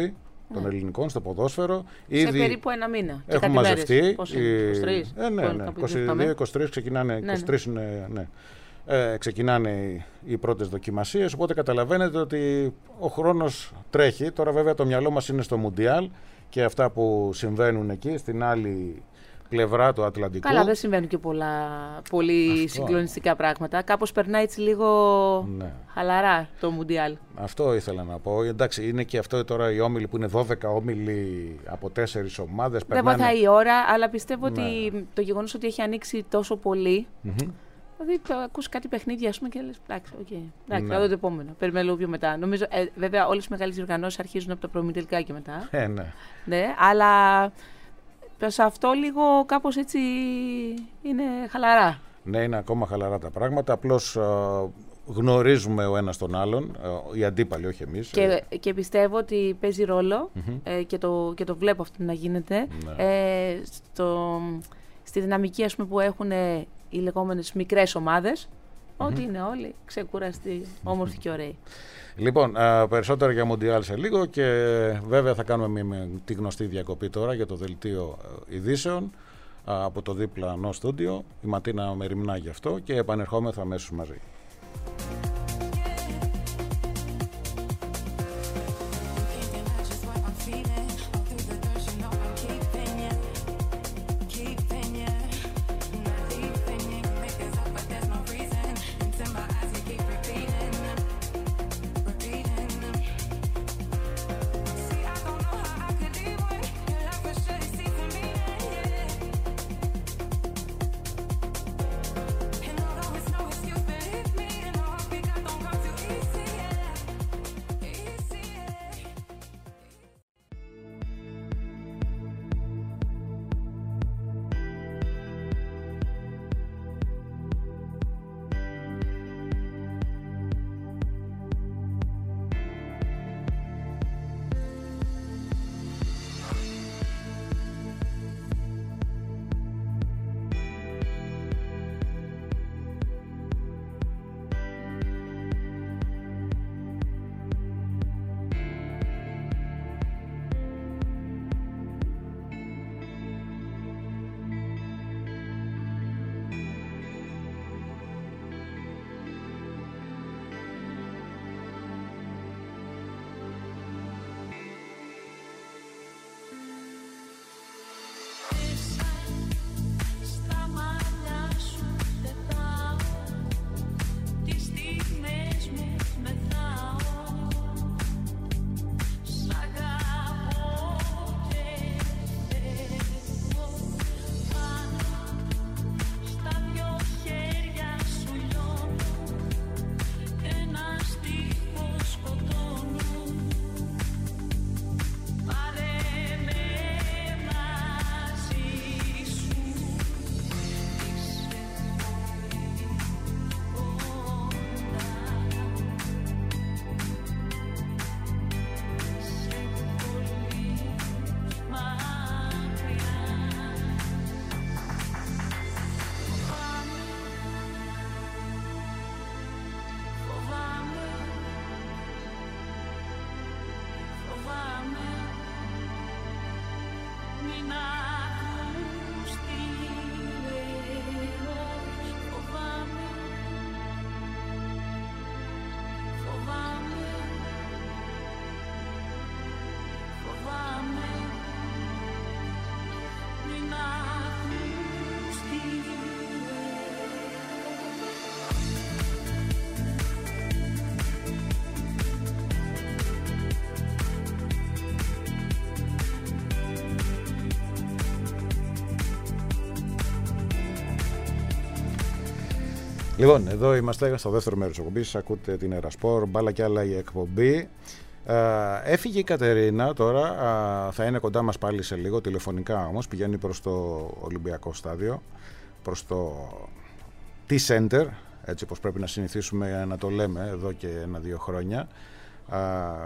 Speaker 2: των ναι. ελληνικών στο ποδόσφαιρο.
Speaker 3: Σε ήδη περίπου ένα μήνα.
Speaker 2: Έχουν μαζευτεί.
Speaker 3: Πώς είναι, είκοσι τρεις?
Speaker 2: Ε, ναι, ναι. είκοσι δύο είκοσι τρεις ξεκινάνε. Ναι, είκοσι τρεις ναι. Είναι, ναι. Ε, ξεκινάνε οι, οι πρώτες δοκιμασίες, οπότε καταλαβαίνετε ότι ο χρόνος τρέχει. Τώρα βέβαια το μυαλό μας είναι στο Μουντιάλ και αυτά που συμβαίνουν εκεί στην άλλη πλευρά του Ατλαντικού.
Speaker 3: Καλά, δεν συμβαίνουν και πολλά, πολύ αυτό, συγκλονιστικά πράγματα. Κάπως περνάει έτσι λίγο ναι. χαλαρά το Μουντιάλ.
Speaker 2: Αυτό ήθελα να πω. Εντάξει, είναι και αυτό τώρα οι όμιλοι που είναι δώδεκα όμιλοι από τέσσερις ομάδες.
Speaker 3: Δεν περνάνε... βοηθάει η ώρα, αλλά πιστεύω ναι. ότι το γεγονός ότι έχει ανοίξει τόσο πολύ. Mm-hmm. Δηλαδή, ακούς κάτι παιχνίδια, ας πούμε, και λες, εντάξει, οκ, okay, εντάξει, θα δω το επόμενο. Περιμένω λίγο πιο μετά. Νομίζω, ε, βέβαια, όλες οι μεγάλες διοργανώσεις αρχίζουν από τα προημιτελικά και μετά.
Speaker 2: Ε, ναι.
Speaker 3: ναι. Αλλά σε αυτό λίγο κάπως έτσι είναι χαλαρά.
Speaker 2: Ναι, είναι ακόμα χαλαρά τα πράγματα. Απλώς uh, γνωρίζουμε ο ένας τον άλλον, uh, οι αντίπαλοι, όχι εμείς.
Speaker 3: Και, και πιστεύω ότι παίζει ρόλο mm-hmm. ε, και, το, και το βλέπω αυτό να γίνεται ναι. ε, στο, στη δυναμική, ας πούμε, που έχουν οι λεγόμενες μικρές ομάδες, mm-hmm. ότι είναι όλοι ξεκουραστοί, όμορφοι και ωραίοι.
Speaker 2: Λοιπόν, α, περισσότερα για Μουντιάλ σε λίγο και βέβαια θα κάνουμε μια, μια, τη γνωστή διακοπή τώρα για το δελτίο ειδήσεων α, από το διπλανό στούντιο. Η Ματίνα μεριμνά γι' αυτό και επανερχόμεθα αμέσως μαζί. Λοιπόν, εδώ είμαστε στο δεύτερο μέρος της εκπομπής. Ακούτε την Ερασπορ, μπάλα και άλλα η εκπομπή. Ε, έφυγε η Κατερίνα τώρα, ε, θα είναι κοντά μας πάλι σε λίγο, τηλεφωνικά όμως. Πηγαίνει προς το Ολυμπιακό στάδιο, προς το T-Center, έτσι όπως πρέπει να συνηθίσουμε να το λέμε εδώ και ένα-δύο χρόνια. Ε,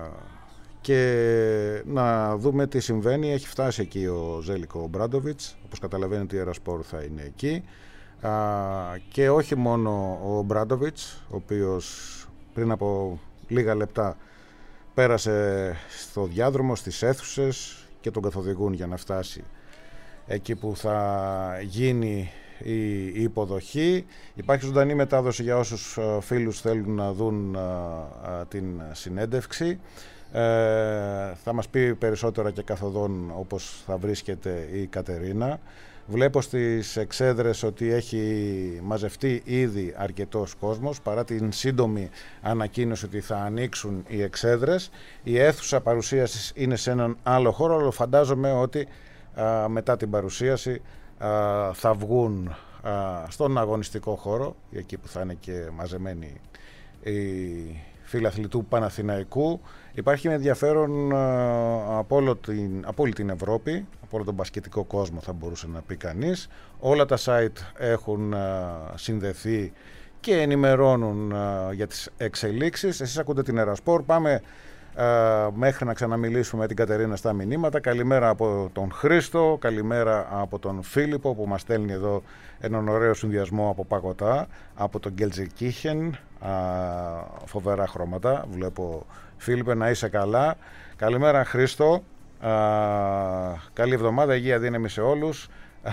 Speaker 2: και να δούμε τι συμβαίνει. Έχει φτάσει εκεί ο Ζέλικο Μπράντοβιτς, όπως καταλαβαίνετε η Ερασπορ θα είναι εκεί. Uh, και όχι μόνο ο Μπράντοβιτς, ο οποίος πριν από λίγα λεπτά πέρασε στο διάδρομο, στις αίθουσες και τον καθοδηγούν για να φτάσει εκεί που θα γίνει η, η υποδοχή. Υπάρχει ζωντανή μετάδοση για όσους uh, φίλους θέλουν να δουν uh, uh, την συνέντευξη. Ε, θα μας πει περισσότερα και καθοδόν όπως θα βρίσκεται η Κατερίνα. Βλέπω στις εξέδρες ότι έχει μαζευτεί ήδη αρκετός κόσμος παρά την σύντομη ανακοίνωση ότι θα ανοίξουν οι εξέδρες. Η αίθουσα παρουσίασης είναι σε έναν άλλο χώρο, αλλά φαντάζομαι ότι α, μετά την παρουσίαση α, θα βγουν α, στον αγωνιστικό χώρο, εκεί που θα είναι και μαζεμένοι οι φίλαθλοι του Παναθηναϊκού. Υπάρχει ενδιαφέρον α, από, όλο την, από όλη την Ευρώπη, από όλο τον μπασκετικό κόσμο θα μπορούσε να πει κανείς. Όλα τα site έχουν α, συνδεθεί και ενημερώνουν α, για τις εξελίξεις. Εσείς ακούτε την Ερασπορ. Πάμε α, μέχρι να ξαναμιλήσουμε με την Κατερίνα στα μηνύματα. Καλημέρα από τον Χρήστο, καλημέρα από τον Φίλιππο που μας στέλνει εδώ έναν ωραίο συνδυασμό από παγωτά, από τον Gelsenkirchen. Α, φοβερά χρώματα βλέπω. Φίλιππε, να είσαι καλά. Καλημέρα Χρήστο. Α, καλή εβδομάδα, υγεία δύναμη σε όλους.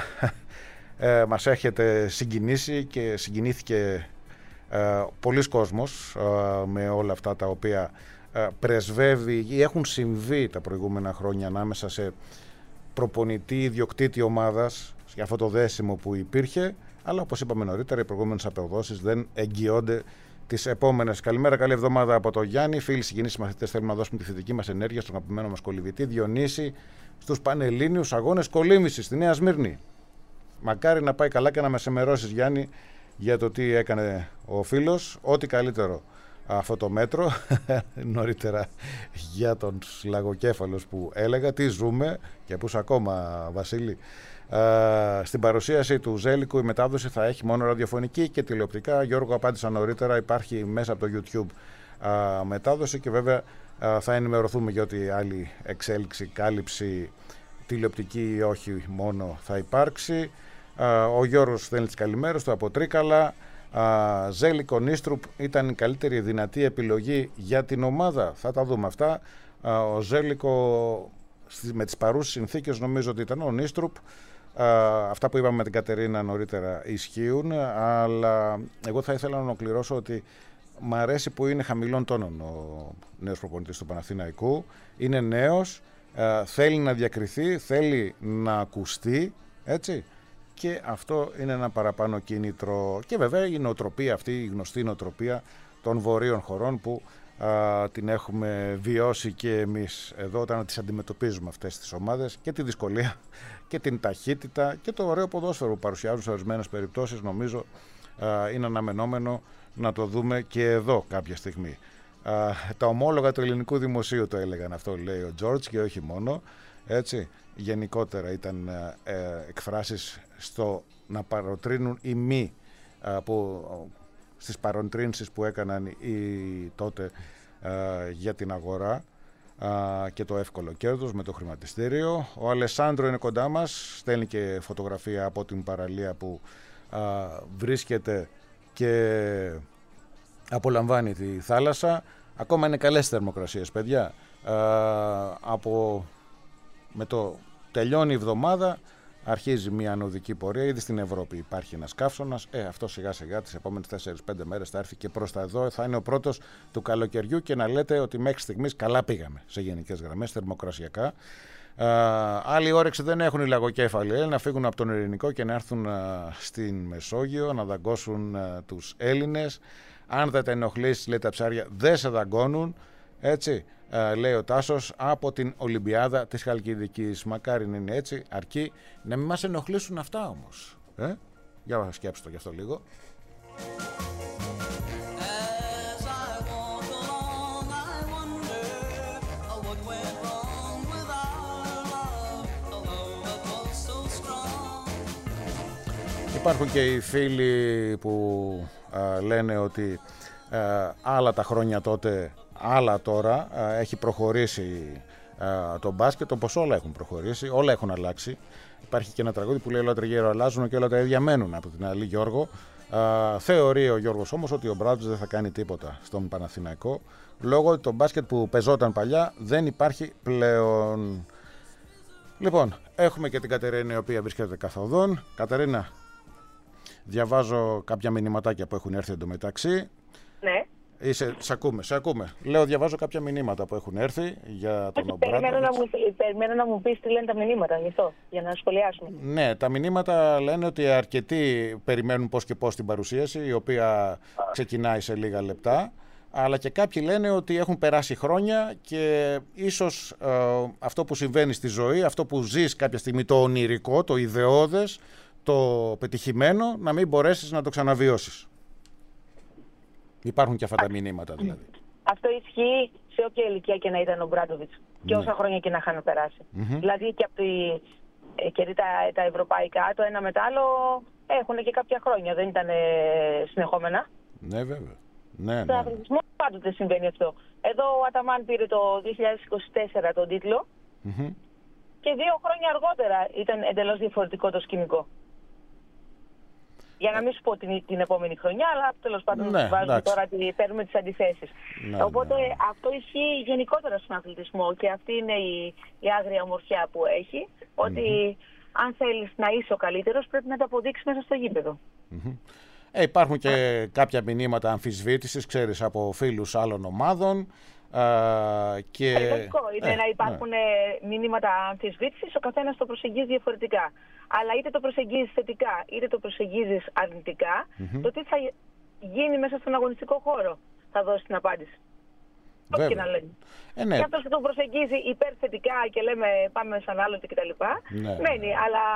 Speaker 2: ε, μας έχετε συγκινήσει και συγκινήθηκε ε, πολλοί κόσμος ε, με όλα αυτά τα οποία ε, πρεσβεύει ή έχουν συμβεί τα προηγούμενα χρόνια ανάμεσα σε προπονητή ιδιοκτήτη ομάδας για αυτό το δέσιμο που υπήρχε, αλλά όπως είπαμε νωρίτερα οι προηγούμενες αποδόσεις δεν εγγυώνται τις επόμενες. Καλημέρα, καλή εβδομάδα από το Γιάννη. Φίλοι, συγγενείς μαθητές, θέλουμε να δώσουμε τη θετική μας ενέργεια στον αγαπημένο μας κολυμβητή Διονύση στους Πανελλήνιους Αγώνες Κολύμβησης στη Νέα Σμύρνη. Μακάρι να πάει καλά και να μας ενημερώσεις, Γιάννη, για το τι έκανε ο φίλος. Ό,τι καλύτερο αυτό το μέτρο. Νωρίτερα για τον λαγοκέφαλος που έλεγα. Τι ζούμε και πούς ακόμα, Βασίλη. Uh, στην παρουσίαση του Ζέλικου η μετάδοση θα έχει μόνο ραδιοφωνική και τηλεοπτικά. Γιώργο, απάντησα νωρίτερα, υπάρχει μέσα από το YouTube uh, μετάδοση και βέβαια uh, θα ενημερωθούμε για ό,τι άλλη εξέλιξη, κάλυψη τηλεοπτική ή όχι μόνο θα υπάρξει. Uh, ο Γιώργος στέλνει τις καλημέρες του από Τρίκαλα. uh, Ζέλικο Νίστρουπ ήταν η καλύτερη δυνατή επιλογή για την ομάδα, θα τα δούμε αυτά. uh, Ο Ζέλικο με τις παρούσες συνθήκες νομίζω ότι ήταν ο Νίστρουπ. Uh, αυτά που είπαμε με την Κατερίνα νωρίτερα ισχύουν, αλλά εγώ θα ήθελα να ολοκληρώσω ότι μ' αρέσει που είναι χαμηλών τόνων ο νέος προπονητής του Παναθηναϊκού. Είναι νέος, uh, θέλει να διακριθεί, θέλει να ακουστεί, έτσι, και αυτό είναι ένα παραπάνω κίνητρο. Και βέβαια η νοοτροπία αυτή, η γνωστή νοοτροπία των βορείων χωρών που Uh, την έχουμε βιώσει και εμείς εδώ όταν τις αντιμετωπίζουμε αυτές τις ομάδες, και τη δυσκολία και την ταχύτητα και το ωραίο ποδόσφαιρο που παρουσιάζουν σε ορισμένες περιπτώσεις. Νομίζω uh, είναι αναμενόμενο να το δούμε και εδώ κάποια στιγμή. Uh, τα ομόλογα του ελληνικού δημοσίου το έλεγαν αυτό, λέει ο Τζόρτζ, και όχι μόνο, έτσι. Γενικότερα ήταν uh, ε, εκφράσεις στο να παροτρύνουν οι μη uh, που στις παροτρύνσεις που έκαναν οι τότε α, για την αγορά α, και το εύκολο κέρδος με το χρηματιστήριο. Ο Αλεσάνδρο είναι κοντά μας, στέλνει και φωτογραφία από την παραλία που α, βρίσκεται και απολαμβάνει τη θάλασσα. Ακόμα είναι καλές θερμοκρασίες, παιδιά. Α, από, με το τελειώνει η εβδομάδα, αρχίζει μια ανωδική πορεία. Ήδη στην Ευρώπη υπάρχει ένας καύσωνας. Ε, αυτό σιγά σιγά τις επόμενες τέσσερις πέντε μέρες θα έρθει και προς τα εδώ. Θα είναι ο πρώτος του καλοκαιριού και να λέτε ότι μέχρι στιγμής καλά πήγαμε σε γενικές γραμμές, θερμοκρασιακά. Ε, άλλη όρεξη δεν έχουν οι λαγοκέφαλοι. Ε, να φύγουν από τον Ειρηνικό και να έρθουν ε, στην Μεσόγειο, να δαγκώσουν ε, τους Έλληνες. Αν δεν τα ενοχλήσεις, λέει, τα ψάρια δεν σε δαγκώνουν. Έτσι. Uh, λέει ο Τάσος από την Ολυμπιάδα της Χαλκιδικής. Μακάρι να είναι έτσι, αρκεί να μην μας ενοχλήσουν αυτά όμως. Ε? Για σκέψτε το γι' αυτό λίγο. Υπάρχουν και οι φίλοι που uh, λένε ότι uh, άλλα τα χρόνια τότε, άλλα τώρα, έχει προχωρήσει το μπάσκετ, όπως όλα έχουν προχωρήσει, όλα έχουν αλλάξει. Υπάρχει και ένα τραγούδι που λέει όλα τα γύρω αλλάζουν και όλα τα ίδια μένουν. Από την άλλη, Γιώργο, Α, θεωρεί ο Γιώργος όμως ότι ο Μπράντοβιτς δεν θα κάνει τίποτα στον Παναθηναϊκό, λόγω ότι το μπάσκετ που πεζόταν παλιά δεν υπάρχει πλέον. Λοιπόν, έχουμε και την Κατερίνα, η οποία βρίσκεται καθοδόν. Κατερίνα, διαβάζω κάποια μηνυματάκια που έχουν έρθει εντωμεταξύ.
Speaker 4: Ναι.
Speaker 2: Είσαι, σε ακούμε, σε ακούμε. Λέω, διαβάζω κάποια μηνύματα που έχουν έρθει για τον Ομπράντοβιτς.
Speaker 4: Περιμένω να μου, περιμένω να μου πεις τι λένε τα μηνύματα, γι' αυτό, για να σχολιάσουμε.
Speaker 2: Ναι, τα μηνύματα λένε ότι αρκετοί περιμένουν πώς και πώς την παρουσίαση, η οποία ξεκινάει σε λίγα λεπτά. Αλλά και κάποιοι λένε ότι έχουν περάσει χρόνια και ίσως ε, αυτό που συμβαίνει στη ζωή, αυτό που ζεις κάποια στιγμή, το ονειρικό, το ιδεώδες, το πετυχημένο, να μην μπορέσεις να το ξαναβιώσεις. Υπάρχουν και αυτά τα μηνύματα δηλαδή.
Speaker 4: Αυτό ισχύει σε όποια ηλικία και να ήταν ο Μπράντοβιτς και
Speaker 2: Ναι.
Speaker 4: όσα χρόνια και να είχαν περάσει.
Speaker 2: Mm-hmm.
Speaker 4: Δηλαδή και από τη, ε, και τα, τα ευρωπαϊκά, το ένα μετά άλλο, έχουν και κάποια χρόνια, δεν ήταν ε, συνεχόμενα.
Speaker 2: Ναι, βέβαια. Ναι,
Speaker 4: Στον
Speaker 2: ναι.
Speaker 4: αθλητισμό πάντοτε συμβαίνει αυτό. Εδώ ο Αταμάν πήρε το δύο χιλιάδες είκοσι τέσσερα τον τίτλο
Speaker 2: Mm-hmm.
Speaker 4: και δύο χρόνια αργότερα ήταν εντελώς διαφορετικό το σκηνικό. Για να μην σου πω την, την επόμενη χρονιά, αλλά τέλος πάντων
Speaker 2: Ναι,
Speaker 4: βάζουμε
Speaker 2: εντάξει.
Speaker 4: τώρα, τη, παίρνουμε τις αντιθέσεις.
Speaker 2: Ναι,
Speaker 4: Οπότε
Speaker 2: ναι.
Speaker 4: αυτό ισχύει γενικότερα στον αθλητισμό και αυτή είναι η, η άγρια ομορφιά που έχει, ότι αν θέλεις να είσαι ο καλύτερος πρέπει να το αποδείξεις μέσα στο γήπεδο.
Speaker 2: Mm-hmm. Ε, υπάρχουν και κάποια μηνύματα αμφισβήτησης, ξέρεις, από φίλους άλλων ομάδων. Α, και...
Speaker 4: Περιπτωτικό είναι
Speaker 2: ε,
Speaker 4: να υπάρχουν
Speaker 2: ναι.
Speaker 4: μηνύματα αμφισβήτησης, ο καθένας το προσεγγίζει διαφορετικά. Αλλά είτε το προσεγγίζεις θετικά, είτε το προσεγγίζεις αρνητικά,
Speaker 2: Mm-hmm.
Speaker 4: το τι θα γίνει μέσα στον αγωνιστικό χώρο θα δώσει την απάντηση. Ό,τι και να λένε.
Speaker 2: Ε, ναι.
Speaker 4: Και αυτός που το προσεγγίζει υπερθετικά και λέμε πάμε σαν άλλοτε κτλ.
Speaker 2: Ναι.
Speaker 4: Μένει, αλλά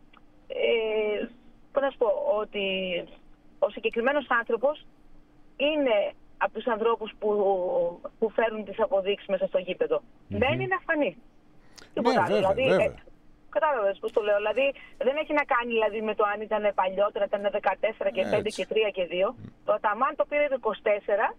Speaker 4: ε, πώς να σου πω, ότι ο συγκεκριμένος άνθρωπος είναι από τους ανθρώπους που, που φέρνουν τις αποδείξεις μέσα στο γήπεδο. Mm-hmm. Δεν είναι να φανεί.
Speaker 2: Ναι, βέβαια,
Speaker 4: δηλαδή,
Speaker 2: βέβαια.
Speaker 4: Ε, κατάλαβες πώς το λέω. Δηλαδή δεν έχει να κάνει δηλαδή, με το αν ήταν παλιότερα, ήταν δεκατέσσερα και πέντε
Speaker 2: Έτσι.
Speaker 4: και τρία και δύο. Mm. Το Αταμάν το πήρε το είκοσι τέσσερα.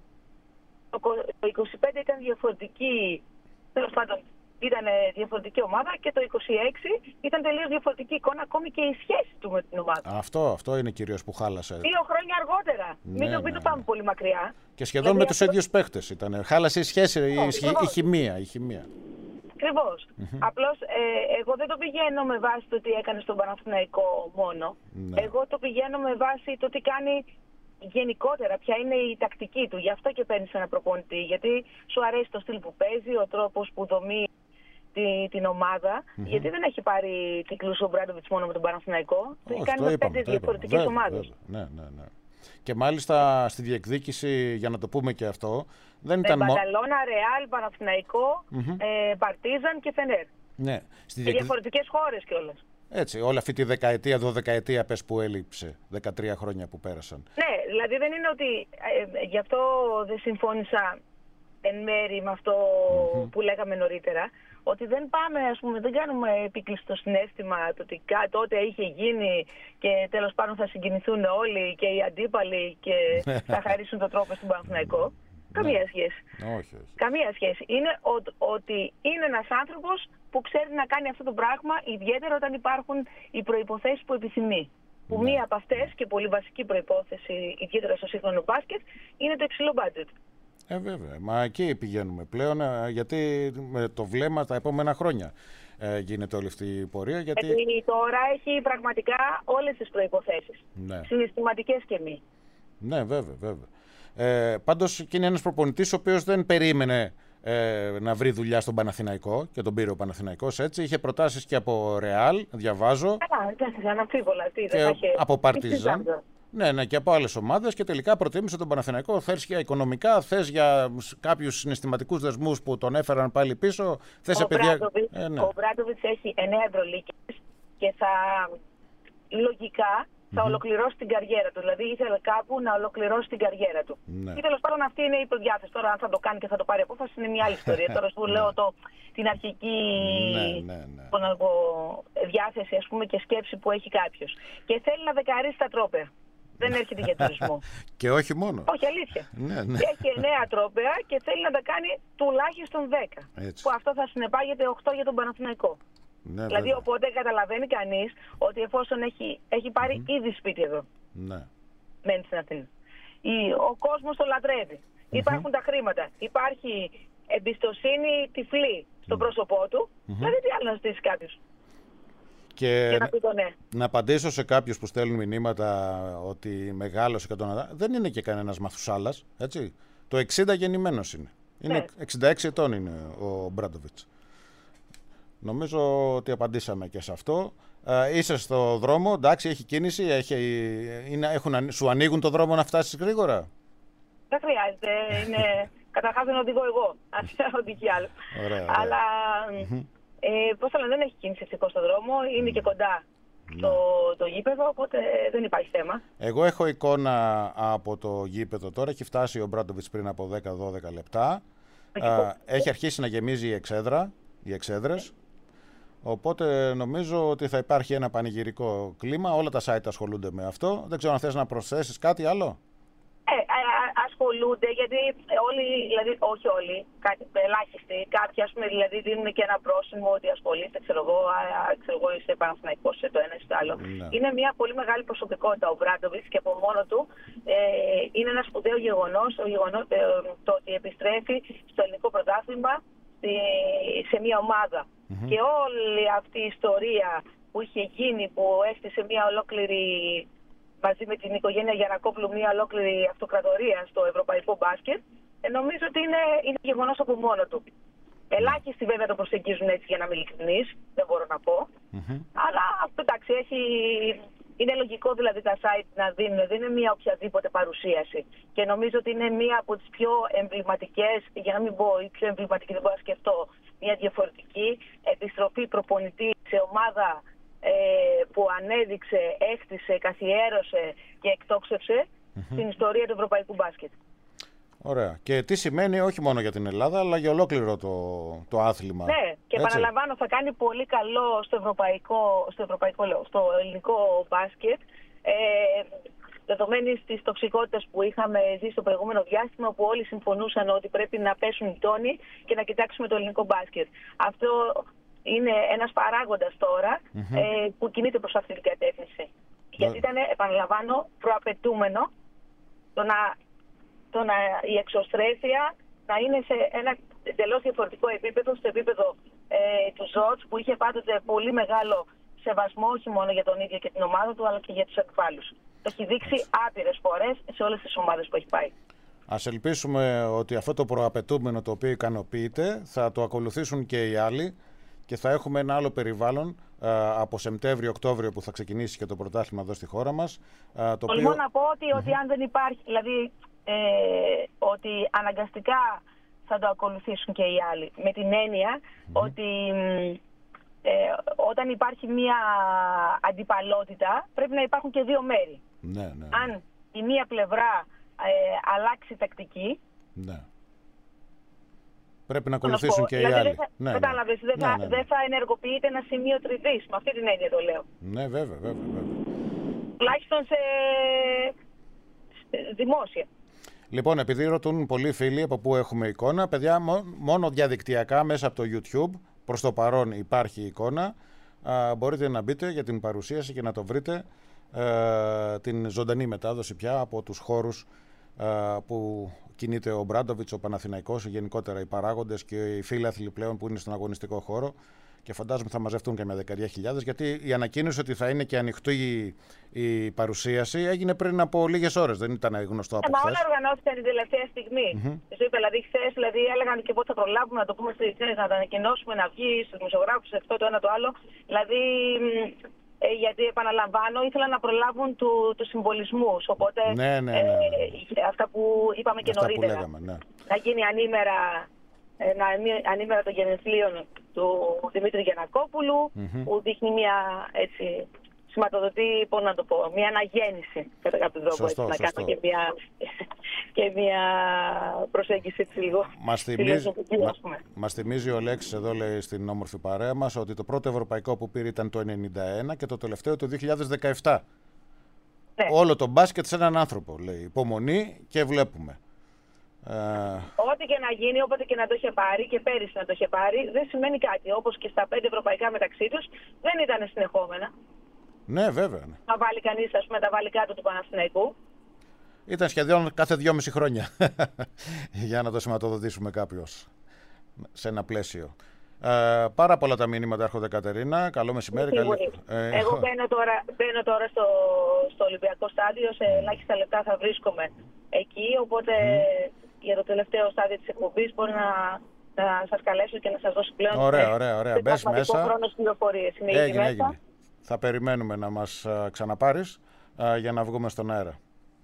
Speaker 4: Το, το είκοσι πέντε ήταν διαφορετική. Τέλος πάντων, ήταν διαφορετική ομάδα και το είκοσι έξι ήταν τελείως διαφορετική εικόνα, ακόμη και η σχέση του με την ομάδα.
Speaker 2: Αυτό, αυτό είναι κυρίως που χάλασε.
Speaker 4: Δύο χρόνια αργότερα.
Speaker 2: Ναι,
Speaker 4: μην, το, μην
Speaker 2: ναι,
Speaker 4: το πάμε
Speaker 2: ναι.
Speaker 4: πολύ μακριά.
Speaker 2: Και σχεδόν
Speaker 4: Δηλαδή,
Speaker 2: με τους
Speaker 4: αυτό...
Speaker 2: ίδιους παίχτες ήταν. Χάλασε η σχέση, η,
Speaker 4: Oh,
Speaker 2: η, η χημεία. Η χημεία.
Speaker 4: Ακριβώς. Mm-hmm. Απλώς ε, εγώ δεν το πηγαίνω με βάση το τι έκανε στον Παναθηναϊκό μόνο.
Speaker 2: Ναι.
Speaker 4: Εγώ το πηγαίνω με βάση το τι κάνει γενικότερα, ποια είναι η τακτική του. Γι' αυτό και παίρνεις ένα προπονητή. Γιατί σου αρέσει το στυλ που παίζει, ο τρόπος που δομεί τη, την ομάδα. Mm-hmm. Γιατί δεν έχει πάρει κύκλους ο Μπράντοβιτς μόνο με τον Παναθηναϊκό. Το έχει κάνει με πέντε διαφορετικές ομάδες.
Speaker 2: Ναι, ναι, ναι. Και μάλιστα στη διεκδίκηση, για να το πούμε και αυτό, δεν ήταν
Speaker 4: μόνο.
Speaker 2: μόνο.
Speaker 4: Μπαρσελόνα, Ρεάλ, Παναθηναϊκό, mm-hmm. ε, Παρτίζαν και Φενέρ.
Speaker 2: Ναι. Στη
Speaker 4: διεκδί... διαφορετικές χώρες κιόλας.
Speaker 2: Έτσι, όλη αυτή τη δεκαετία, δωδεκαετία πες που έλειψε, δεκατρία χρόνια που πέρασαν.
Speaker 4: Ναι, δηλαδή δεν είναι ότι ε, γι' αυτό δεν συμφώνησα εν μέρη με αυτό mm-hmm. που λέγαμε νωρίτερα, ότι δεν πάμε, ας πούμε, δεν κάνουμε επίκλειστο στο συναίσθημα το ότι τότε είχε γίνει και τέλος πάντων θα συγκινηθούν όλοι και οι αντίπαλοι και θα χαρίσουν τον τρόπο στον Παναθηναϊκό. Καμία σχέση.
Speaker 2: Όχι, όχι.
Speaker 4: Καμία σχέση. Είναι ο, ότι είναι ένας άνθρωπος που ξέρει να κάνει αυτό το πράγμα, ιδιαίτερα όταν υπάρχουν οι προϋποθέσεις που επιθυμεί. Που
Speaker 2: ναι.
Speaker 4: μία από αυτές και πολύ βασική προϋπόθεση, ιδιαίτερα στο σύγχρονο μπάσκετ, είναι το υψηλό μπάτζετ.
Speaker 2: Ε, βέβαια. Μα εκεί πηγαίνουμε πλέον, γιατί με το βλέμμα τα επόμενα χρόνια ε, γίνεται όλη αυτή η πορεία. Γιατί...
Speaker 4: γιατί τώρα έχει πραγματικά όλες τις προϋποθέσεις.
Speaker 2: Ναι.
Speaker 4: Συναισθηματικές και μη.
Speaker 2: Ναι, βέβαια, βέβαια. Ε, πάντως και είναι ένας προπονητής ο οποίος δεν περίμενε ε, να βρει δουλειά στον Παναθηναϊκό και τον πήρε ο Παναθηναϊκός έτσι. Είχε προτάσεις και από Ρεάλ, διαβάζω.
Speaker 4: Καλά, εντάξει, αναμφίβολα. Τι,
Speaker 2: και
Speaker 4: δεν είχε...
Speaker 2: από Παρτίζαν. Ναι, ναι, και από άλλες ομάδες και τελικά προτίμησε τον Παναθηναϊκό. Θες για οικονομικά, θες για κάποιους συναισθηματικούς δεσμούς που τον έφεραν πάλι πίσω. Θες
Speaker 4: ο
Speaker 2: παιδιά...
Speaker 4: ε, ναι. Μπράντοβιτς έχει εννέα Ευρωλίγκες και θα λογικά θα mm-hmm. ολοκληρώσει την καριέρα του. Δηλαδή ήθελε κάπου να ολοκληρώσει την καριέρα του.
Speaker 2: Ναι.
Speaker 4: Ή τέλος πάντων αυτή είναι η προδιάθεση. Τώρα αν θα το κάνει και θα το πάρει απόφαση είναι μια άλλη ιστορία. Τώρα σου λέω το, την αρχική
Speaker 2: ναι, ναι, ναι.
Speaker 4: να πω, διάθεση ας πούμε, και σκέψη που έχει κάποιος. Και θέλει να δεκαρίσει τα τρόπαια. Δεν έρχεται για τουρισμό.
Speaker 2: Και όχι μόνο.
Speaker 4: Όχι, αλήθεια.
Speaker 2: Ναι, ναι.
Speaker 4: Έχει εννέα τρόπαια και θέλει να τα κάνει τουλάχιστον δέκα.
Speaker 2: Έτσι.
Speaker 4: Που αυτό θα συνεπάγεται οκτώ για τον Παναθηναϊκό.
Speaker 2: Ναι,
Speaker 4: δηλαδή, οπότε καταλαβαίνει κανείς ότι εφόσον έχει, έχει πάρει mm-hmm. ήδη σπίτι εδώ.
Speaker 2: Ναι.
Speaker 4: μένει στην Αθήνα. Ο κόσμος το λατρεύει. Mm-hmm. Υπάρχουν τα χρήματα. Υπάρχει εμπιστοσύνη τυφλή στο mm-hmm. πρόσωπό του. Mm-hmm. Δηλαδή τι άλλο να ζητήσει κάποιος.
Speaker 2: Και,
Speaker 4: και να πει το ναι.
Speaker 2: Να απαντήσω σε κάποιους που στέλνουν μηνύματα ότι μεγάλωσε και τον... Δεν είναι και κανένας μαθουσάλας, έτσι. Το εξήντα γεννημένος είναι. Είναι ναι. εξήντα έξι ετών είναι ο Μπράντοβιτς. Νομίζω ότι απαντήσαμε και σε αυτό. Ε, είσαι στο δρόμο, εντάξει, έχει κίνηση, έχει, είναι, έχουν, σου ανοίγουν το δρόμο να φτάσεις γρήγορα.
Speaker 4: Δεν χρειάζεται. Είναι, καταρχάς δεν οδηγώ εγώ, αν οδηγεί άλλο.
Speaker 2: Ωραία, ωραία.
Speaker 4: Αλλά mm-hmm. ε, πώς θα λένε, δεν έχει κίνηση ευτυχώς στο δρόμο, είναι mm. και κοντά mm. το, το γήπεδο, οπότε δεν υπάρχει θέμα.
Speaker 2: Εγώ έχω εικόνα από το γήπεδο τώρα, έχει φτάσει ο Μπράντοβιτς πριν από δέκα με δώδεκα λεπτά. Ε, έχει αρχίσει να γεμίζει η εξέδρα, οι εξέδρες. Οπότε νομίζω ότι θα υπάρχει ένα πανηγυρικό κλίμα. Όλα τα site ασχολούνται με αυτό. Δεν ξέρω αν θες να προσθέσεις κάτι άλλο.
Speaker 4: Ε, ασχολούνται, γιατί όλοι, δηλαδή όχι όλοι, κάτι, ελάχιστοι, κάποιοι ας πούμε, δηλαδή δίνουν και ένα πρόσημο ότι ασχολείστε, ξέρω εγώ, ξέρω εγώ είσαι Παναθηναϊκός, είσαι το ένα ή το άλλο. Ναι. Είναι μια πολύ μεγάλη προσωπικότητα ο Μπράντοβιτς και από μόνο του ε, είναι ένα σπουδαίο γεγονός, ο γεγονός ε, το ότι επιστρέφει στο ελληνικό πρωτάθλημα σε μια ομάδα. Mm-hmm. Και όλη αυτή η ιστορία που είχε γίνει, που έστησε μια ολόκληρη, μαζί με την οικογένεια Γιαννακόπουλου, μια ολόκληρη αυτοκρατορία στο ευρωπαϊκό μπάσκετ, ε, νομίζω ότι είναι, είναι γεγονός από μόνο του. Mm-hmm. Ελάχιστοι βέβαια το προσεγγίζουν έτσι, για να είμαι ειλικρινής, δεν μπορώ να πω. Mm-hmm. Αλλά αυτό εντάξει, έχει... Είναι λογικό δηλαδή τα site να δίνουν, δεν είναι μια οποιαδήποτε παρουσίαση. Και νομίζω ότι είναι μια από τις πιο εμβληματικές, για να μην πω η πιο εμβληματική, δεν μπορώ να σκεφτώ, μια διαφορετική επιστροφή προπονητή σε ομάδα ε, που ανέδειξε, έκτισε, καθιέρωσε και εκτόξευσε mm-hmm. την ιστορία του ευρωπαϊκού μπάσκετ.
Speaker 2: Ωραία. Και τι σημαίνει όχι μόνο για την Ελλάδα, αλλά για ολόκληρο το, το άθλημα.
Speaker 4: Ναι, και έτσι. Επαναλαμβάνω, θα κάνει πολύ καλό στο ευρωπαϊκό, στο, ευρωπαϊκό, λέω, στο ελληνικό μπάσκετ. Ε, Δεδομένης της τοξικότητας που είχαμε ζει στο προηγούμενο διάστημα, που όλοι συμφωνούσαν ότι πρέπει να πέσουν οι τόνοι και να κοιτάξουμε το ελληνικό μπάσκετ. Αυτό είναι ένας παράγοντας τώρα mm-hmm. ε, που κινείται προς αυτή την κατεύθυνση. Yeah. Γιατί ήταν, επαναλαμβάνω, προαπαιτούμενο το να. Το να, η εξωστρέφεια να είναι σε ένα εντελώς διαφορετικό επίπεδο, στο επίπεδο ε, του Ζότς, που είχε πάντοτε πολύ μεγάλο σεβασμό όχι μόνο για τον ίδιο και την ομάδα του, αλλά και για τους εκφάλους. Το έχει δείξει άπειρες φορές σε όλες τις ομάδες που έχει πάει.
Speaker 2: Ας ελπίσουμε ότι αυτό το προαπαιτούμενο το οποίο ικανοποιείται θα το ακολουθήσουν και οι άλλοι και θα έχουμε ένα άλλο περιβάλλον α, από Σεπτέμβριο-Οκτώβριο που θα ξεκινήσει και το πρωτάθλημα εδώ στη χώρα μας.
Speaker 4: Τολμώ οποίο... να πω ότι, mm-hmm. ότι αν δεν υπάρχει, δηλαδή ε, ότι αναγκαστικά θα το ακολουθήσουν και οι άλλοι. Με την έννοια mm-hmm. ότι ε, όταν υπάρχει μία αντιπαλότητα πρέπει να υπάρχουν και δύο μέρη.
Speaker 2: Ναι, ναι, ναι.
Speaker 4: Αν η μία πλευρά ε, αλλάξει τακτική,
Speaker 2: ναι. πρέπει να ακολουθήσουν και
Speaker 4: δηλαδή,
Speaker 2: οι άλλοι.
Speaker 4: Δεν θα,
Speaker 2: ναι,
Speaker 4: κατάλαβες,
Speaker 2: ναι.
Speaker 4: δεν,
Speaker 2: ναι,
Speaker 4: θα,
Speaker 2: ναι, ναι.
Speaker 4: δεν θα ενεργοποιείται ένα σημείο τριβής. Με αυτή την έννοια το λέω.
Speaker 2: Ναι, βέβαια, βέβαια, βέβαια.
Speaker 4: Τουλάχιστον σε δημόσια.
Speaker 2: Λοιπόν, επειδή ρωτούν πολλοί φίλοι από πού έχουμε εικόνα, παιδιά, μόνο διαδικτυακά μέσα από το YouTube, προς το παρόν υπάρχει εικόνα. Α, μπορείτε να μπείτε για την παρουσίαση και να το βρείτε. Ε, την ζωντανή μετάδοση πια από τους χώρους ε, που κινείται ο Μπράντοβιτς, ο Παναθηναϊκός, γενικότερα οι παράγοντες και οι φίλαθλοι πλέον που είναι στον αγωνιστικό χώρο. Και φαντάζομαι θα μαζευτούν και με δεκαετία χιλιάδες, γιατί η ανακοίνωση ότι θα είναι και ανοιχτή η, η παρουσίαση έγινε πριν από λίγες ώρες. Δεν ήταν γνωστό από χθες.
Speaker 4: Μα όλα οργανώθηκαν την τελευταία στιγμή. Mm-hmm. Σου είπα, δηλαδή χθες δηλαδή, έλεγαν και πότε θα προλάβουμε να το πούμε στις διευθύνσεις, να τα ανακοινώσουμε, να βγει στους δημοσιογράφους, αυτό το ένα το άλλο. Δηλαδή, ε, γιατί επαναλαμβάνω, ήθελαν να προλάβουν του, τους συμβολισμούς. Οπότε,
Speaker 2: ναι, ναι, ναι, ναι.
Speaker 4: Ε, αυτά που είπαμε και
Speaker 2: αυτά
Speaker 4: νωρίτερα.
Speaker 2: Που λέγαμε, ναι.
Speaker 4: Να γίνει ανήμερα, να, ανήμερα των γενεθλίων του Δημήτρη Γιαννακόπουλου, mm-hmm. που δείχνει μια, έτσι, σηματοδοτεί, πώς να το πω, μια αναγέννηση κατά κάποιο τρόπο.
Speaker 2: Σωστό,
Speaker 4: έτσι,
Speaker 2: σωστό.
Speaker 4: Να κάνω και μια, και μια προσέγγιση έτσι λίγο.
Speaker 2: Μας θυμίζει, μα, μας θυμίζει ο Λέξης εδώ, λέει, στην όμορφη παρέα μας, ότι το πρώτο ευρωπαϊκό που πήρε ήταν το ενενήντα ένα και το τελευταίο το δύο χιλιάδες δεκαεπτά. Ναι. Όλο το μπάσκετ σε έναν άνθρωπο, λέει. Υπομονή και βλέπουμε.
Speaker 4: Uh... Ό,τι και να γίνει, όποτε και να το είχε πάρει και πέρυσι να το είχε πάρει, δεν σημαίνει κάτι. Όπως και στα πέντε ευρωπαϊκά μεταξύ τους δεν ήταν συνεχόμενα.
Speaker 2: Ναι, βέβαια. Ναι.
Speaker 4: Να βάλει κανείς, ας πούμε, τα βαλικά του του Παναθηναϊκού.
Speaker 2: ήταν σχεδόν κάθε δυόμιση χρόνια για να το σηματοδοτήσουμε κάποιος σε ένα πλαίσιο. Ε, πάρα πολλά τα μηνύματα έρχονται, Κατερίνα. Καλό μεσημέρι. Καλή...
Speaker 4: Ε, Εγώ μπαίνω τώρα, μπαίνω τώρα στο, στο Ολυμπιακό στάδιο. Σε ελάχιστα λεπτά θα βρίσκομαι εκεί. Οπότε mm. για το τελευταίο στάδιο της εκπομπής μπορεί να, να σας καλέσω και να σας δώσω πλέον.
Speaker 2: Ωραία, ωραία, ωραία. Μπες μέσα.
Speaker 4: Χρόνος πληροφορίες. Είναι
Speaker 2: έγινε, έγινε. Θα περιμένουμε να μας α, ξαναπάρεις α, για να βγούμε στον αέρα.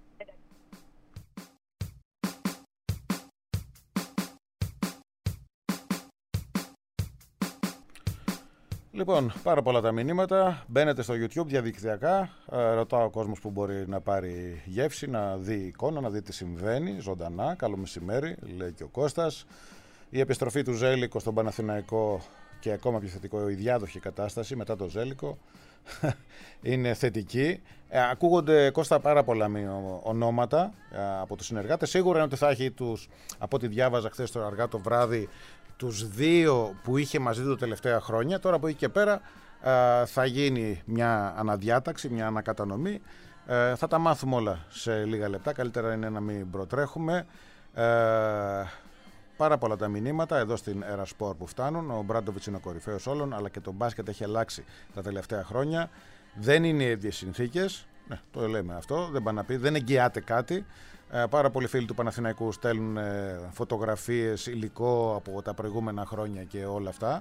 Speaker 2: Λοιπόν, πάρα πολλά τα μηνύματα. Μπαίνετε στο YouTube διαδικτυακά. Ε, ρωτάω ο κόσμος που μπορεί να πάρει γεύση, να δει εικόνα, να δει τι συμβαίνει ζωντανά. Καλό μεσημέρι, λέει και ο Κώστας. Η επιστροφή του Ζέλικο στον Παναθηναϊκό και ακόμα πιο θετικό, η διάδοχη κατάσταση μετά το Ζέλικο είναι θετική. Ε, ακούγονται, Κώστα, πάρα πολλά ονόματα ε, από τους συνεργάτες. Σίγουρα είναι ότι θα έχει τους, από ό,τι διάβαζα χθες το αργά το βράδυ, τους δύο που είχε μαζί του τα τελευταία χρόνια. Τώρα από εκεί και πέρα ε, θα γίνει μια αναδιάταξη, μια ανακατανομή. Ε, θα τα μάθουμε όλα σε λίγα λεπτά. Καλύτερα είναι να μην προτρέχουμε. Ε, πάρα πολλά τα μηνύματα εδώ στην Ερασπορ που φτάνουν. Ο Μπράντοβιτς είναι ο κορυφαίος όλων, αλλά και το μπάσκετ έχει αλλάξει τα τελευταία χρόνια. Δεν είναι οι ίδιες συνθήκες. Ναι, το λέμε αυτό. Δεν πάει να πει, δεν εγγυάται κάτι. Ε, πάρα πολλοί φίλοι του Παναθηναϊκού στέλνουν ε, φωτογραφίες, υλικό από τα προηγούμενα χρόνια και όλα αυτά.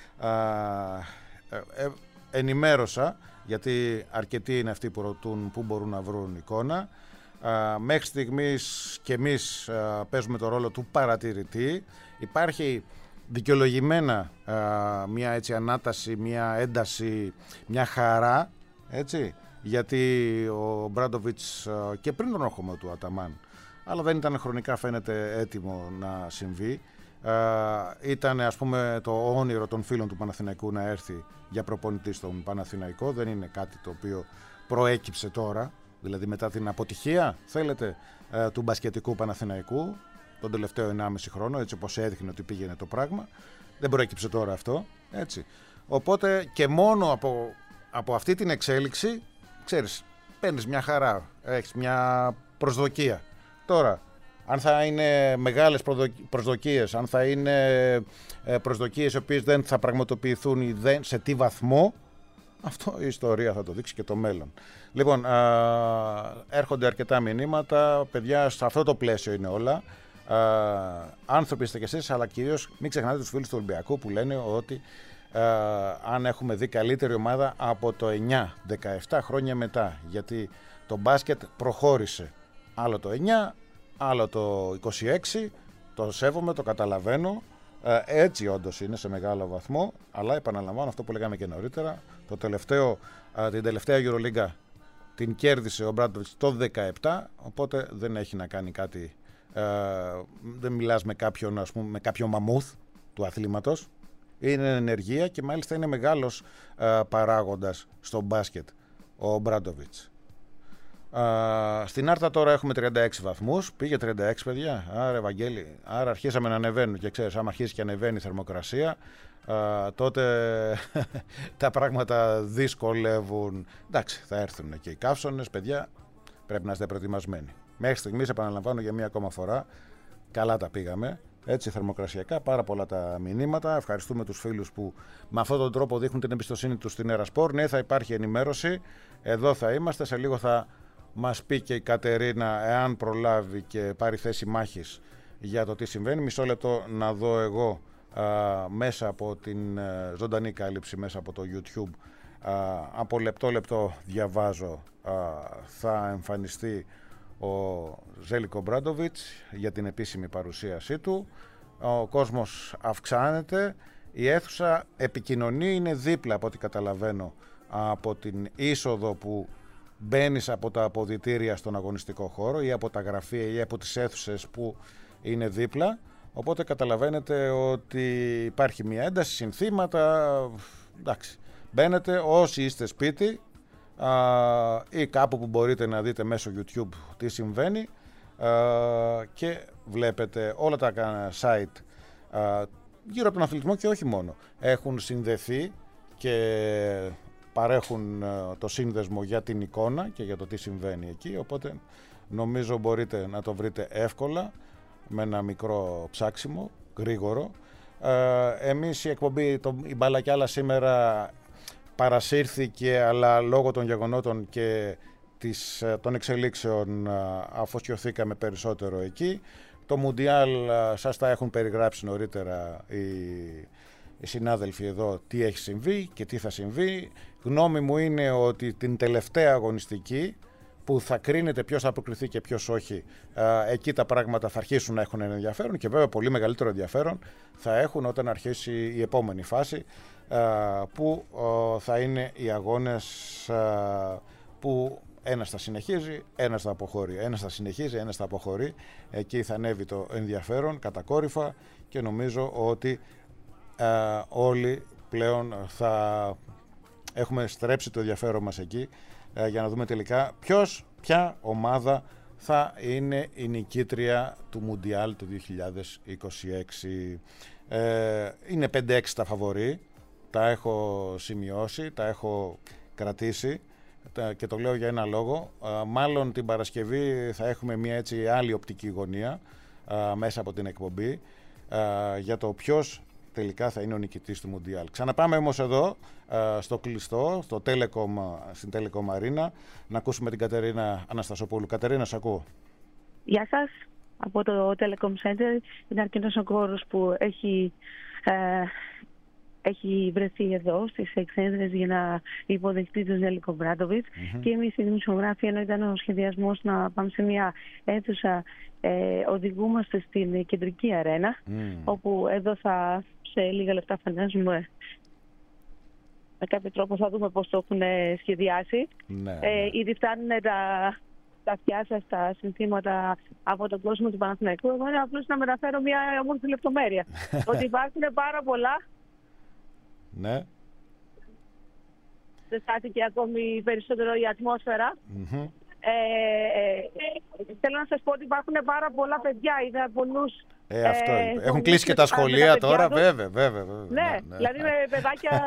Speaker 2: Ε, ε, ε, ενημέρωσα, γιατί αρκετοί είναι αυτοί που ρωτούν πού μπορούν να βρουν εικόνα. Ε, μέχρι στιγμής και εμείς ε, παίζουμε το ρόλο του παρατηρητή. Υπάρχει δικαιολογημένα ε, μια έτσι ανάταση, μια ένταση, μια χαρά, έτσι, γιατί ο Μπράντοβιτς και πριν τον έρχομαι του Αταμάν, αλλά δεν ήταν χρονικά φαίνεται έτοιμο να συμβεί. Ήταν, ας πούμε, το όνειρο των φίλων του Παναθηναϊκού να έρθει για προπονητή στον Παναθηναϊκό. Δεν είναι κάτι το οποίο προέκυψε τώρα, δηλαδή μετά την αποτυχία, θέλετε, του μπασκετικού Παναθηναϊκού τον τελευταίο ενάμιση χρόνο, έτσι όπως έδειχνε ότι πήγαινε το πράγμα. Δεν προέκυψε τώρα αυτό, έτσι. Οπότε και μόνο από, από αυτή την εξέλιξη, ξέρεις, παίρνεις μια χαρά, έχεις μια προσδοκία. Τώρα, αν θα είναι μεγάλες προσδοκίες, αν θα είναι προσδοκίες οι οποίες δεν θα πραγματοποιηθούν ή δεν, σε τι βαθμό, αυτό η ιστορία θα το δείξει και το μέλλον. Λοιπόν, α, έρχονται αρκετά μηνύματα, παιδιά, σε αυτό το πλαίσιο είναι όλα. Α, άνθρωποι είστε κι εσείς, αλλά κυρίως μην ξεχνάτε τους φίλους του Ολυμπιακού που λένε ότι Uh, αν έχουμε δει καλύτερη ομάδα από το εννιά δεκαεπτά χρόνια μετά, γιατί το μπάσκετ προχώρησε άλλο το εννιά, άλλο το είκοσι έξι, το σέβομαι, το καταλαβαίνω, uh, έτσι όντως είναι σε μεγάλο βαθμό, αλλά επαναλαμβάνω αυτό που λέγαμε και νωρίτερα, το τελευταίο, uh, την τελευταία EuroLeague την κέρδισε ο Μπράντοβιτς το δεκαεπτά, οπότε δεν έχει να κάνει κάτι, uh, δεν μιλάς με κάποιον, ας πούμε, με κάποιο μαμούθ του αθλήματος. Είναι ενεργεία και μάλιστα είναι μεγάλος α, παράγοντας στο μπάσκετ ο Μπράντοβιτς. Α, στην Άρτα τώρα έχουμε τριάντα έξι βαθμούς. Πήγε τριάντα έξι, παιδιά. Άρα, Ευαγγέλη, άρα αρχίσαμε να ανεβαίνουν. Και ξέρεις, άμα αρχίσει και ανεβαίνει η θερμοκρασία, α, τότε τα πράγματα δυσκολεύουν. Εντάξει, θα έρθουν και οι καύσονες, παιδιά. Πρέπει να είστε προετοιμασμένοι. Μέχρι στιγμής, επαναλαμβάνω για μία ακόμα φορά, καλά τα πήγαμε. Έτσι, θερμοκρασιακά, πάρα πολλά τα μηνύματα. Ευχαριστούμε τους φίλους που με αυτόν τον τρόπο δείχνουν την εμπιστοσύνη τους στην Ερασπορ. Ναι, θα υπάρχει ενημέρωση. Εδώ θα είμαστε. Σε λίγο θα μας πει και η Κατερίνα, εάν προλάβει και πάρει θέση μάχης για το τι συμβαίνει. Μισό λεπτό να δω εγώ α, μέσα από την α, ζωντανή κάλυψη, μέσα από το YouTube. Α, από λεπτό λεπτό διαβάζω, α, θα εμφανιστεί ο Ζέλικο Μπράντοβιτς για την επίσημη παρουσίασή του. Ο κόσμος αυξάνεται, η αίθουσα επικοινωνεί, είναι δίπλα από ό,τι καταλαβαίνω από την είσοδο που μπαίνεις από τα αποδυτήρια στον αγωνιστικό χώρο ή από τα γραφεία ή από τις αίθουσες που είναι δίπλα, οπότε καταλαβαίνετε ότι υπάρχει μια ένταση, συνθήματα, εντάξει, μπαίνετε όσοι είστε σπίτι Uh, ή κάπου που μπορείτε να δείτε μέσω YouTube τι συμβαίνει, uh, και βλέπετε όλα τα site uh, γύρω από τον αθλητισμό και όχι μόνο έχουν συνδεθεί και παρέχουν uh, το σύνδεσμο για την εικόνα και για το τι συμβαίνει εκεί, οπότε νομίζω μπορείτε να το βρείτε εύκολα, με ένα μικρό ψάξιμο, γρήγορο. Ε, εμείς η εκπομπή, το, η Μπάλα κι Άλλα σήμερα παρασύρθηκε, αλλά λόγω των γεγονότων και της, των εξελίξεων αφοσιωθήκαμε περισσότερο εκεί. Το Μουντιάλ σας τα έχουν περιγράψει νωρίτερα οι, οι συνάδελφοι εδώ τι έχει συμβεί και τι θα συμβεί. Γνώμη μου είναι ότι την τελευταία αγωνιστική που θα κρίνεται ποιος θα αποκριθεί και ποιος όχι, εκεί τα πράγματα θα αρχίσουν να έχουν ενδιαφέρον και βέβαια πολύ μεγαλύτερο ενδιαφέρον θα έχουν όταν αρχίσει η επόμενη φάση, που θα είναι οι αγώνες που ένας θα συνεχίζει, ένας θα αποχωρεί, ένας θα συνεχίζει, ένας θα αποχωρεί. Εκεί θα ανέβει το ενδιαφέρον κατακόρυφα και νομίζω ότι όλοι πλέον θα έχουμε στρέψει το ενδιαφέρον μας εκεί, για να δούμε τελικά ποιος, ποια ομάδα θα είναι η νικήτρια του Μουντιάλ του δύο χιλιάδες είκοσι έξι. Ε, είναι πέντε έξι τα φαβορί, τα έχω σημειώσει, τα έχω κρατήσει και το λέω για ένα λόγο. Ε, μάλλον την Παρασκευή θα έχουμε μια έτσι άλλη οπτική γωνία ε, μέσα από την εκπομπή ε, για το ποιος τελικά θα είναι ο νικητής του Μουντιάλ. Ξαναπάμε όμως εδώ στο κλειστό, στο Telecom, στην Telecom Arena, να ακούσουμε την Κατερίνα Αναστασοπούλου. Κατερίνα, σ' ακούω.
Speaker 5: Γεια σας. Από το Telecom Center είναι αρκετός ο χώρος που έχει, ε, έχει βρεθεί εδώ στις εξέδρες για να υποδεχτεί τον Ζέλικο Μπράντοβιτς. Mm-hmm. Και εμείς οι δημοσιογράφοι, ενώ ήταν ο σχεδιασμός να πάμε σε μια αίθουσα, ε, οδηγούμαστε στην κεντρική αρένα, mm. όπου εδώ θα σε λίγα λεπτά φαντάζομαι με κάποιο τρόπο θα δούμε πώς το έχουν σχεδιάσει. Ναι, ε, ναι. Ήδη φτάνουν τα, τα αυτιά σας, τα συνθήματα από τον κόσμο του Παναθηναϊκού. Εγώ είναι απλώς να μεταφέρω μια όμορφη λεπτομέρεια. Ότι υπάρχουν πάρα πολλά.
Speaker 2: Ναι.
Speaker 5: Δεν στάθηκε ακόμη περισσότερο η ατμόσφαιρα. Mm-hmm. Ε, ε, ε, θέλω να σας πω ότι υπάρχουν πάρα πολλά παιδιά. Είδα πολλούς.
Speaker 2: Ε, αυτό, ε, έχουν κλείσει και τα σχολεία τώρα, βέβαια, βέβαια, βέβαια.
Speaker 5: Ναι, ναι, ναι, δηλαδή με παιδάκια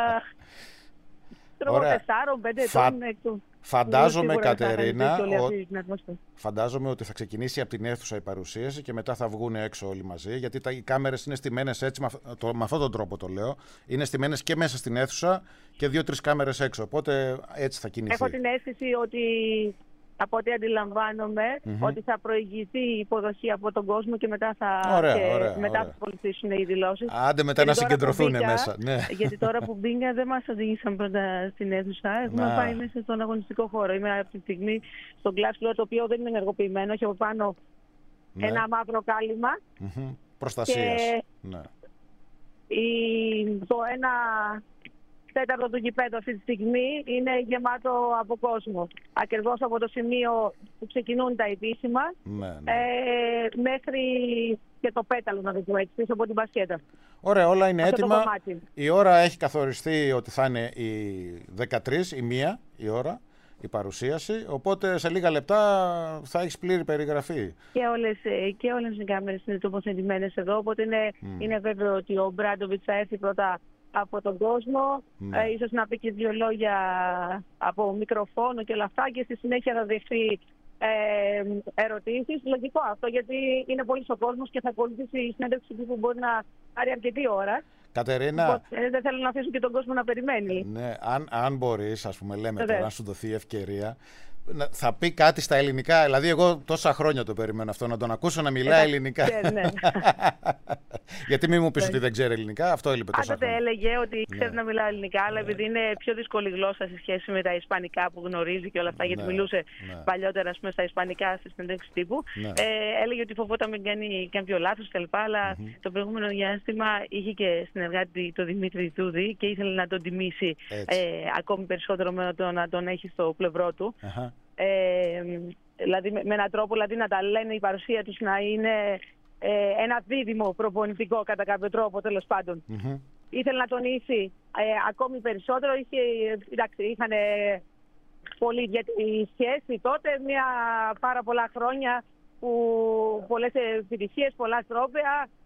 Speaker 5: τεσσάρων, πέντε ετών.
Speaker 2: Φαντάζομαι, Κατερίνα, ο... φαντάζομαι ότι θα ξεκινήσει από την αίθουσα η παρουσίαση και μετά θα βγουν έξω όλοι μαζί, γιατί τα, οι κάμερες είναι στημένες έτσι, με, το, με αυτόν τον τρόπο το λέω, είναι στημένες και μέσα στην αίθουσα και δύο-τρεις κάμερες έξω, οπότε έτσι θα κινηθεί.
Speaker 5: Έχω την αίσθηση ότι, από ό,τι αντιλαμβάνομαι, mm-hmm. ότι θα προηγηθεί η υποδοχή από τον κόσμο και μετά θα,
Speaker 2: ωραία,
Speaker 5: και
Speaker 2: ωραία,
Speaker 5: μετά
Speaker 2: ωραία.
Speaker 5: θα ακολουθήσουν οι δηλώσεις.
Speaker 2: Άντε μετά να συγκεντρωθούν μέσα. Ναι.
Speaker 5: Γιατί τώρα που μπήκα δεν μας οδήγησαν πρώτα στην αίθουσα. Έχουμε να. πάει μέσα στον αγωνιστικό χώρο. Είμαι αυτή τη στιγμή στο glass floor, το οποίο δεν είναι ενεργοποιημένο. Έχει από πάνω ναι. ένα μαύρο κάλυμα.
Speaker 2: Mm-hmm. Προστασίας. Και ναι.
Speaker 5: η, το ένα τέταρτο του γηπέδου αυτή τη στιγμή είναι γεμάτο από κόσμο. Ακριβώς από το σημείο που ξεκινούν τα επίσημα
Speaker 2: ναι, ναι.
Speaker 5: Ε, μέχρι και το πέταλο, να το πω έτσι, πίσω από την μπασκέτα.
Speaker 2: Ωραία, όλα είναι αυτό έτοιμα. Η ώρα έχει καθοριστεί ότι θα είναι η δεκατρείς, η μία η ώρα, η παρουσίαση. Οπότε σε λίγα λεπτά θα έχεις πλήρη περιγραφή.
Speaker 5: Και όλες, και όλες οι κάμερες είναι τοποθετημένες εδώ. Οπότε είναι, mm. είναι βέβαιο ότι ο Μπράντοβιτς θα έρθει πρώτα από τον κόσμο, ναι. ε, ίσως να πει και δύο λόγια από μικροφόνο και όλα αυτά και στη συνέχεια θα δεχθεί ε, ερωτήσεις. Λογικό αυτό, γιατί είναι πολύ ο κόσμος και θα ακολουθήσει η συνέντευξη που μπορεί να πάρει αρκετή ώρα.
Speaker 2: Κατερίνα,
Speaker 5: Οπότε, δεν θέλω να αφήσω και τον κόσμο να περιμένει.
Speaker 2: Ναι, αν, αν μπορείς, ας πούμε, λέμε τώρα, να σου δοθεί η ευκαιρία, θα πει κάτι στα ελληνικά. Δηλαδή, εγώ τόσα χρόνια το περιμένω αυτό, να τον ακούσω να μιλάει ε, ελληνικά. Και, ναι. Γιατί μην μου πεις ότι δεν ξέρει ελληνικά, αυτό έλειπε τόσα χρόνια.
Speaker 5: Πάντοτε έλεγε ότι ξέρει ναι. να μιλάει ελληνικά, αλλά ναι. επειδή είναι πιο δύσκολη γλώσσα σε σχέση με τα ισπανικά που γνωρίζει και όλα αυτά, γιατί ναι. μιλούσε ναι. παλιότερα ας πούμε, στα ισπανικά στη συνέντευξη τύπου, ναι. ε, έλεγε ότι φοβόταν μην κάνει κάποιο λάθος κτλ. Αλλά mm-hmm. το προηγούμενο διάστημα είχε και συνεργάτη τον Δημήτρη Τούδη και ήθελε να τον τιμήσει ε, ακόμη περισσότερο με το να τον έχει στο πλευρό του. Uh-huh. Ε, δηλαδή με, με έναν τρόπο δηλαδή, να τα λένε η παρουσία τους να είναι ε, ένα δίδυμο προπονητικό κατά κάποιο τρόπο τέλος πάντων. Mm-hmm. Ήθελε να τονίσει ε, ακόμη περισσότερο. Είχε, εντάξει, είχαν πολύ ιδιαίτερη σχέση τότε, μια πάρα πολλά χρόνια που πολλές επιτυχίες, πολλά τρόπαια.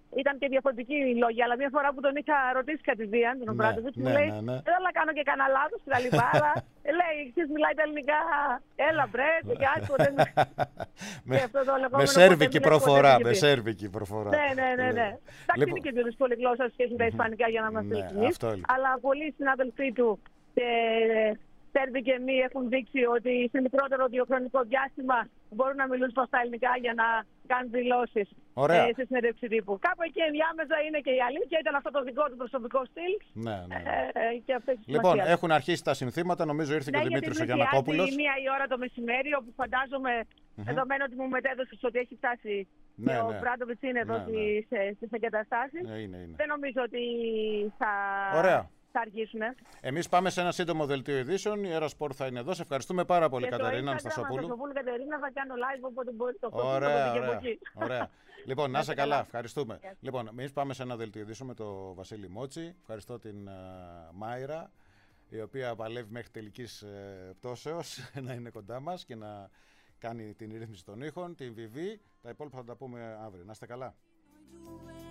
Speaker 5: ήταν και διαφορετικοί οι λόγοι. Αλλά μια φορά που τον είχα ρωτήσει κατηδίαν, τον
Speaker 2: Ναι,
Speaker 5: Μπράντοβιτς, μου
Speaker 2: ναι,
Speaker 5: λέει:
Speaker 2: ναι, ναι.
Speaker 5: Δεν θέλω να κάνω και κανένα λάθος και τα λοιπά. Αλλά λέει: Ξέρεις, μιλάει τα ελληνικά. Έλα, μπρε, και κάτι ποτέ.
Speaker 2: Με σέρβικη προφορά. Με σέρβικη προφορά.
Speaker 5: Ναι, ναι, ναι. ναι. Εντάξει, είναι και πιο δύσκολη γλώσσα σε σχέση με τα ισπανικά, για να είμαστε ειλικρινείς. Αλλά πολλοί συνάδελφοί του Σέρβοι και εμείς έχουν δείξει ότι σε μικρότερο διοχρονικό διάστημα μπορούν να μιλούν στα ελληνικά για να κάνουν δηλώσεις ε, σε συνέντευξη τύπου. Κάπου εκεί ενδιάμεσα είναι και η αλήθεια, ήταν αυτό το δικό του προσωπικό στυλ.
Speaker 2: Ναι, ναι.
Speaker 5: Ε, και αυτές τις
Speaker 2: λοιπόν,
Speaker 5: σημασίες.
Speaker 2: έχουν αρχίσει τα συνθήματα, νομίζω ήρθε
Speaker 5: ναι,
Speaker 2: και ο Δημήτρης ο Γιαννακόπουλος.
Speaker 5: Είναι μία η ώρα το μεσημέρι, όπου φαντάζομαι, mm-hmm. δεδομένου ότι μου μετέδωσε ότι έχει φτάσει
Speaker 2: ναι,
Speaker 5: και ο
Speaker 2: ναι.
Speaker 5: Μπράντοβιτς είναι εδώ
Speaker 2: ναι, ναι.
Speaker 5: στις εγκαταστάσεις.
Speaker 2: Ναι, είναι, είναι.
Speaker 5: Δεν νομίζω ότι θα...
Speaker 2: Ωραία.
Speaker 5: θα αργήσουν.
Speaker 2: Εμείς πάμε σε ένα σύντομο δελτίο ειδήσεων. Η Eurosport θα είναι εδώ. Σε ευχαριστούμε πάρα πολύ, Κατερίνα Αναστασοπούλου.
Speaker 5: Αναστασοπούλου, Κατερίνα, θα κάνω live όποτε μπορεί το κόσμο.
Speaker 2: Ωραία, ωραία, ωραία. Λοιπόν, να είσαι καλά. Ευχαριστούμε. Yes. Λοιπόν, εμείς πάμε σε ένα δελτίο ειδήσεων με τον Βασίλη Μότσι. Ευχαριστώ την uh, Μάιρα, η οποία παλεύει μέχρι τελικής uh, πτώσεως να είναι κοντά μας και να κάνει την ρύθμιση των ήχων. Την Βιβί. Τα υπόλοιπα θα τα πούμε αύριο. Να είστε καλά.